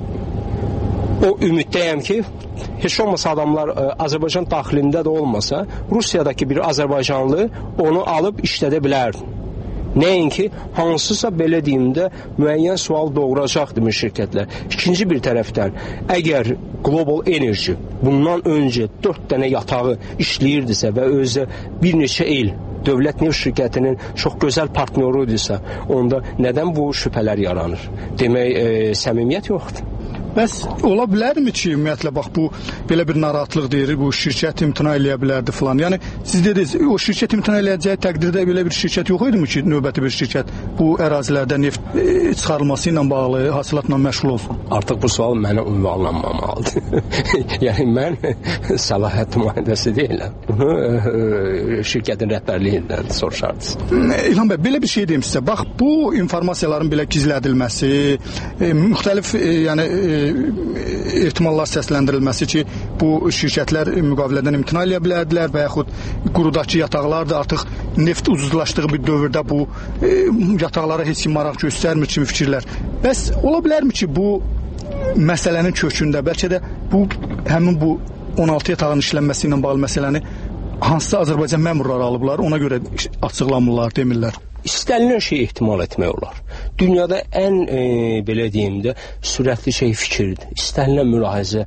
o ümiddəyəm ki, heç olmasa adamlar Azərbaycan daxilində də olmasa, Rusiyadakı bir Azərbaycanlı onu alıb işlədə bilər. Nəinki, hansısa belə deyim də, müəyyən sual doğuracaq demir şirkətlər. İkinci bir tərəfdən, əgər Global Enerji bundan öncə 4 dənə yatağı işləyirdisə və özü bir neçə il dövlət neft şirkətinin çox gözəl partnyorudirsə, onda nədən bu şübhələr yaranır? Demək, səmimiyyət yoxdur. Bəs ola bilərmi ki, ümumiyyətlə, bax bu belə bir narahatlıq deyir, bu şirkət imtina eləyə bilərdi filan. Yəni, siz dediniz, o şirkət imtina eləyəcəyi təqdirdə belə bir şirkət yox idi mi ki, növbəti bir şirkət bu ərazilərdə neft çıxarılması ilə bağlı, hasilatla məşğul olsun? Artıq bu sual mənə ünvanlanmamalıdır. Yəni, mən səlahiyyət nümayəndəsi deyiləm. Bunu şirkətin rəhbərliyindən soruşardınız. İlham bəy, belə bir şey deyim sizə. Bax, bu informasiyaların belə gizlədilməsi, müxtəlif, yəni, ehtimallar səsləndirilməsi ki, bu şirkətlər müqavilədən imtina eləyə bilərdilər və yaxud qurudakı yataqlar da artıq neft ucuzlaşdığı bir dövrdə bu yataqlara heç kim maraq göstərmir kimi fikirlər. Bəs ola bilərmi ki, bu məsələnin kökündə bəlkə də bu həmin bu 16 yatağın işlənməsi ilə bağlı məsələni hansısa Azərbaycan məmurları alıblar, ona görə açıqlamırlar, demirlər. İstənilən şey ehtimal etmək olar. Dünyada ən, belə deyim də, sürətli şey fikirdir. İstənilən mülahizə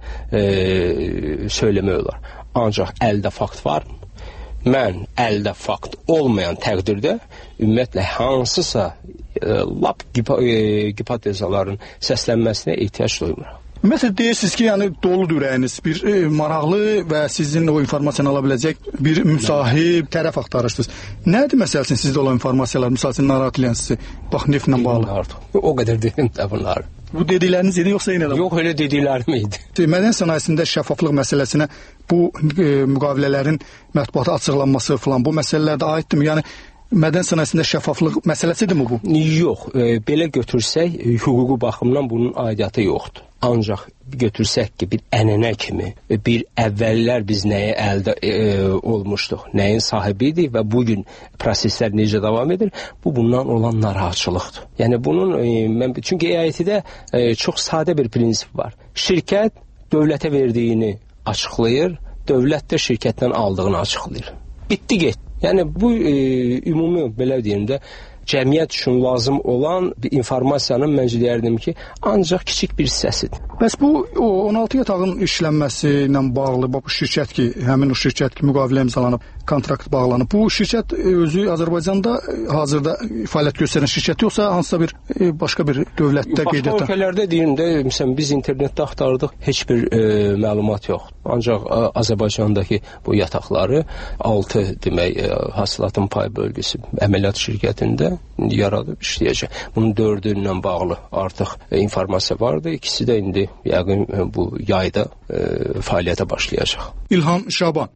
söyləmək olar. Ancaq əldə fakt var mı? Mən əldə fakt olmayan təqdirdə ümumiyyətlə hansısa lap hipotezaların səslənməsinə ehtiyac duymuram. Məsələn, deyirsiniz ki, yəni doludur ürəyiniz, bir maraqlı və sizin o informasiyanı ala biləcək bir müsahib tərəf axtarırsınız. Nədir məsəl üçün sizdə olan informasiyalar, məsəl üçün narahat edən sizi, bax, neftlə bağlı? O qədər deyim də bunlar. Bu dedikləriniz idi, yoxsa yenə də? Yox, elə dediklərim idi. Mədən sənayesində şəffaflıq məsələsinə bu müqavilələrin mətbuata açıqlanması falan, bu məsələlərdə aiddirmi? Yəni, mədən sənayesində şəffaflıq məsələsidir mi bu? Yox, belə götürsək, hüquqi baxımdan bunun aidiyyatı yoxdur. Ancaq götürsək ki, bir ənənə kimi, bir əvvəllər biz nəyə əldə olmuşduq, nəyin sahibi idik və bugün proseslər necə davam edir, bu bundan olan narahatçılıqdır. Yəni bunun, çünki EIT-də çox sadə bir prinsip var. Şirkət dövlətə verdiyini açıqlayır, dövlət də şirkətdən aldığını açıqlayır. Bitdi, get. Yəni bu ümumi, belə deyim də, cəmiyyət üçün lazım olan bir informasiyanın məncə deyərdim ki, ancaq kiçik bir hissəsidir. Bəs bu 16 yatağın işlənməsi ilə bağlı bu şirkət ki, həmin o şirkət ki, müqavilə imzalanıb, kontrakt bağlanıb. Bu şirkət özü Azərbaycanda hazırda fəaliyyət göstərən şirkət yoxsa hansısa bir başqa bir dövlətdə qeydiyyatda? Başqa ölkələrdə deyim də, məsələn biz internetdə axtardıq, heç bir məlumat yox. Ancaq Azərbaycandakı bu yataqları 6 demək hasilatın pay bölgüsü əməliyyat şirkətində yaradıb işləyəcək. Bunun 4-ü ilə bağlı artıq informasiya vardı. İkisi də indi yəqin bu yayda fəaliyyətə başlayacaq. İlham Şaban.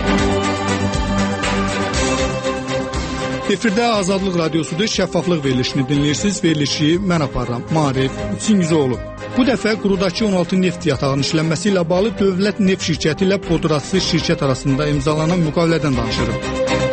Efirdə Azadlıq Radiosu'da şəffaflıq verilişini dinləyirsiniz. Verilişi mən aparıram, Maarif Çingizoğlu. Bu dəfə qurudakı 16 neft yatağının işlənməsi ilə bağlı Dövlət Neft Şirkəti ilə Podratsı şirkət arasında imzalanan müqavilədən danışırıq.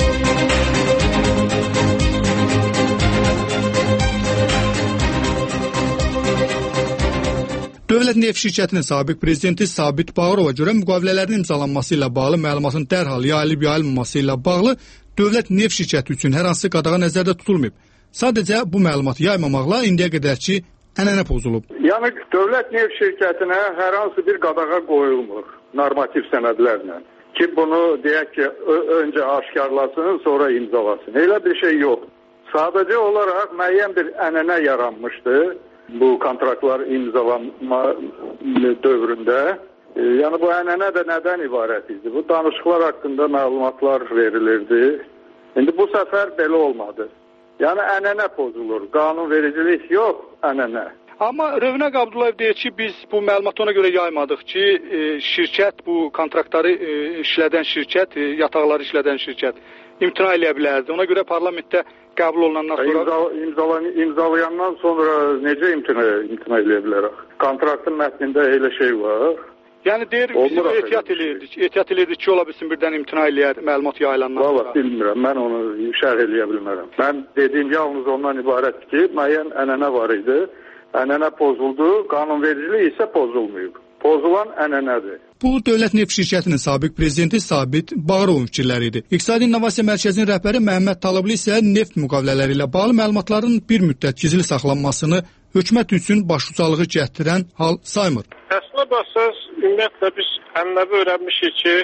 Dövlət Neft Şirkətinin sabiq prezidenti Sabit Bağırova görə müqavilələrin imzalanması ilə bağlı məlumatın dərhal yayılıb-yayılmaması ilə bağlı Dövlət Neft Şirkəti üçün hər hansı qadağa nəzərdə tutulmayıb. Sadəcə bu məlumatı yaymamaqla indiyə qədərki ənənə pozulub. Yəni Dövlət Neft Şirkətinə hər hansı bir qadağa qoyulmur normativ sənədlərlə ki, bunu deyək ki, öncə aşkarlasın, sonra imzalasın. Elə bir şey yox. Sadəcə olaraq müəyyən bir ənənə yaranmışdı bu kontraktlar imzalanma dövründə. Yəni bu ənənə də nədən ibarət idi? Bu danışıqlar haqqında məlumatlar verilirdi. İndi bu səfər belə olmadı. Yəni ənənə pozulur. Qanunvericilik yox, ənənə. Amma Rövnəq Abdullayev deyir ki, biz bu məlumatı ona görə yaymadıq ki, şirkət, bu kontraktları işlədən şirkət, yataqları işlədən şirkət imtina eləyə bilərdi. Ona görə parlamentdə qəbul olunandan sonra... İmzalayandan sonra necə imtina eləyə bilərək? Kontraktın mətnində elə şey var. Yəni deyir, biz ehtiyat eləyirdik ki, ola bilsin birdən imtina eləyər məlumat yayılandan sonra. Valla bilmirəm, mən onu şərh eləyə bilmərəm. Mən dediyim yalnız ondan ibarətdir ki, müəyyən ənənə var idi. Ənənə pozuldu, qanunvericilik isə pozulmayıb. Pozulan ənənədir. Bu Dövlət Neft Şirkətinin sabiq prezidenti Sabit Bağırovun fikirləri idi. İqtisadi İnnovasiya Mərkəzinin rəhbəri Məhəmməd Talıblı isə neft müqavilələri ilə bağlı məlumatların bir müddət gizli saxlanmasını hökumət üçün başucalığı gətirən hal saymır. Əslində baxsaq, ümumiyyətlə biz ənənəvi öyrənmişik ki,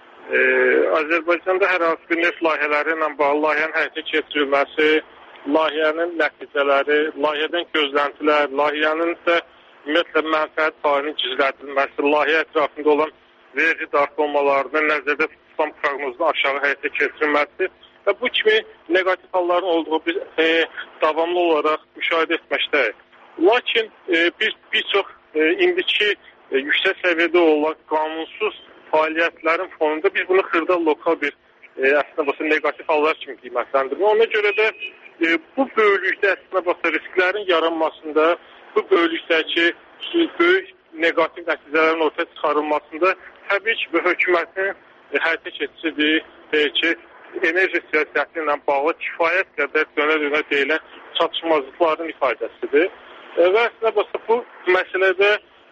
Azərbaycanda hər hansı bir neft layihələri ilə bağlı layihənin həyata keçirilməsi, layihənin nəticələri, layihədən gözləntilər, layihənin də ümumiyyətlə mənfəət payının gizlədilməsi, layihə ətrafında olan vergi dartılmalarının nəzərdə tutulan proqnozunu aşağı həyata keçirilməsi və bu kimi neqativ halların olduğu biz davamlı olaraq müşahidə etməkdəyik. Lakin bir çox indiki yüksək səviyyədə olan qanunsuz fəaliyyətlərin fonunda biz bunu xırda lokal bir əslində baxsa neqativ hallar kimi qiymətləndirir. Ona görə də bu böyüklükdə əslində baxsa risklərin yaranmasında, bu böyüklükdəki böyük neqativ nəticələrin ortaya çıxarılmasında təbii ki, bu hökumətin həyata keçirdiyi ki, enerji siyasəti ilə bağlı kifayət qədər dönə-dönə deyilən çatışmazlıqların ifadəsidir. Və əslində baxsa bu məsələdə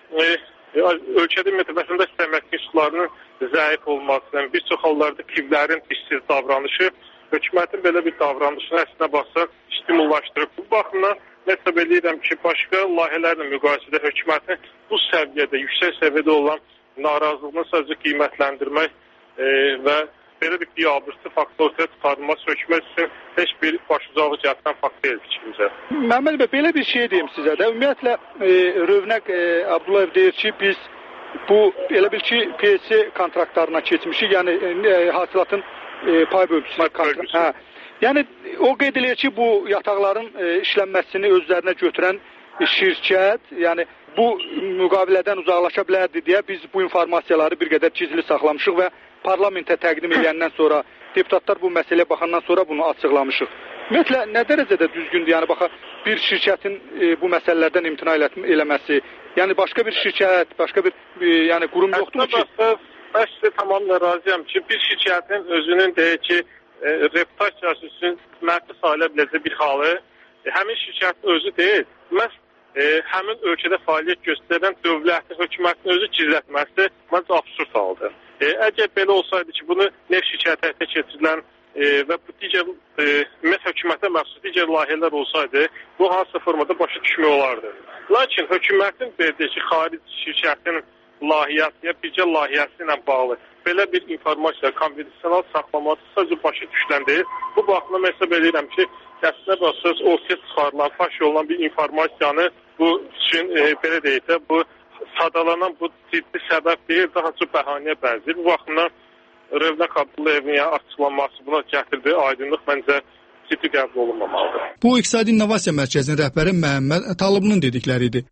ölkədə vətəndaş əməkdaşlarının zəif olması, bir çox hallarda pivlərin işsiz davranışı hökumətin belə bir davranışını əslində baxsa stimullaşdırıb. Bu baxımdan hesab edirəm ki, başqa layihələrlə müqayisədə hökumətin bu səviyyədə, yüksək səviyyədə olan narazılığını sadəcə qiymətləndirmək və belə bir biabırçı faktor ortaya çıxarılması hökumət üçün heç bir başucalı gətirən faktor deyil fikrimizə. Məhəmməd bəy, belə bir şey deyim sizə də. Ümumiyyətlə, Rövnəq Abdullayev deyir ki, biz bu, elə bil ki, PSC kontraktlarına keçmişik, yəni hasilatın pay bölgüsü kontrakt. Hə. Yəni, o qeyd edir ki, bu yataqların işlənməsini özlərinə götürən şirkət, yəni bu müqavilədən uzaqlaşa bilərdi deyə biz bu informasiyaları bir qədər gizli saxlamışıq və parlamentə təqdim edəndən sonra, deputatlar bu məsələyə baxandan sonra bunu açıqlamışıq. Ümumiyyətlə, nə dərəcədə düzgündür? Yəni, baxa, bir şirkətin bu məsələlərdən imtina eləməsi, yəni başqa bir şirkət, başqa bir yəni, qurum yoxdur ki? Mən sizə tamamla razıyam ki, bir şirkətin özünün deyək ki, reputasiyası üçün mənfi sayıla biləcək bir halı həmin şirkətin özü deyil. Məhz həmin ölkədə fəaliyyət göstərən dövlətin, hökumətin özü gizlətməsi məncə absurd haldır. Əgər belə olsaydı ki, bunu neft şirkəti həyata keçirilən və bu digər hökumətə məxsus digər layihələr olsaydı, bu hansısa formada başa düşmək olardı. Lakin hökumətin verdiyi ki, xarici şirkətin layihəsi ya bircə layihəsi ilə bağlı belə bir informasiya konfidensial saxlaması sadəcə başa düşülən deyil. Bu baxımdan mən hesab edirəm ki, əslində baxsınız, ortaya çıxarılan, faş olunan bir informasiyanı bu üçün belə deyək də, bu sadalanan bu ciddi səbəb deyil, daha çox bəhanəyə bənzəyir. Bu baxımdan Rövnaq Abdullayevin açıqlanması buna gətirdiyi aydınlıq məncə ciddi qəbul olunmamalıdır. Bu İqtisadi İnnovasiya Mərkəzinin rəhbəri Məhəmməd Talıbının dedikləri idi.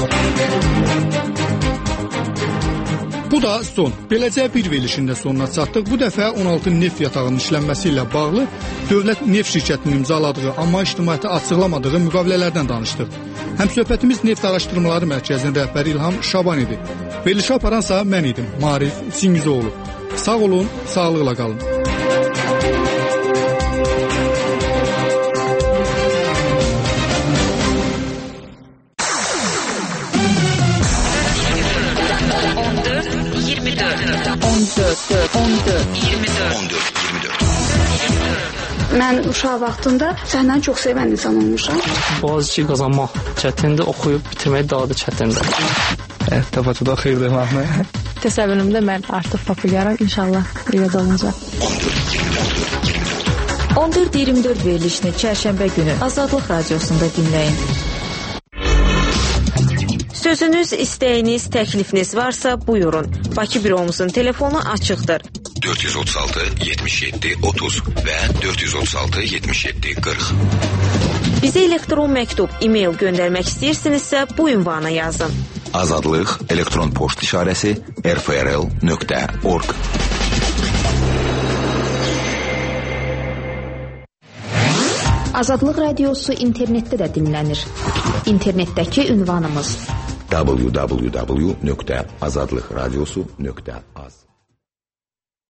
Bu da son. Beləcə bir verilişin də sonuna çatdıq. Bu dəfə 16 neft yatağının işlənməsi ilə bağlı Dövlət Neft şirkətinin imzaladığı, amma ictimaiyyətə açıqlamadığı müqavilələrdən danışdıq. Həmsöhbətimiz Neft Araşdırmaları Mərkəzinin rəhbəri İlham Şaban idi. Verilişi aparansa mən idim, Marif Singizoğlu. Sağ olun, sağlıqla qalın. Mən uşaq vaxtında səhnəni çox sevən insan olmuşam. Boğaziçi qazanmaq çətindir, oxuyub bitirmək daha da çətindir. Həyatda Bakıda xeyirdir mahnı. Təsəvvürümdə mən artıq populyarım, inşallah elə də olacaq. 14-24 verilişini çərşənbə günü Azadlıq Radiosunda dinləyin. Sözünüz, istəyiniz, təklifiniz varsa buyurun. Bakı büromuzun telefonu açıqdır. 436 77 30 və 436 77 40. Bizə elektron məktub, e-mail göndərmək istəyirsinizsə bu ünvana yazın. Azadlıq elektron poçt işarəsi rfrl.org. Azadlıq Radiosu internetdə də dinlənir. İnternetdəki ünvanımız www.azadlıqradiosu.az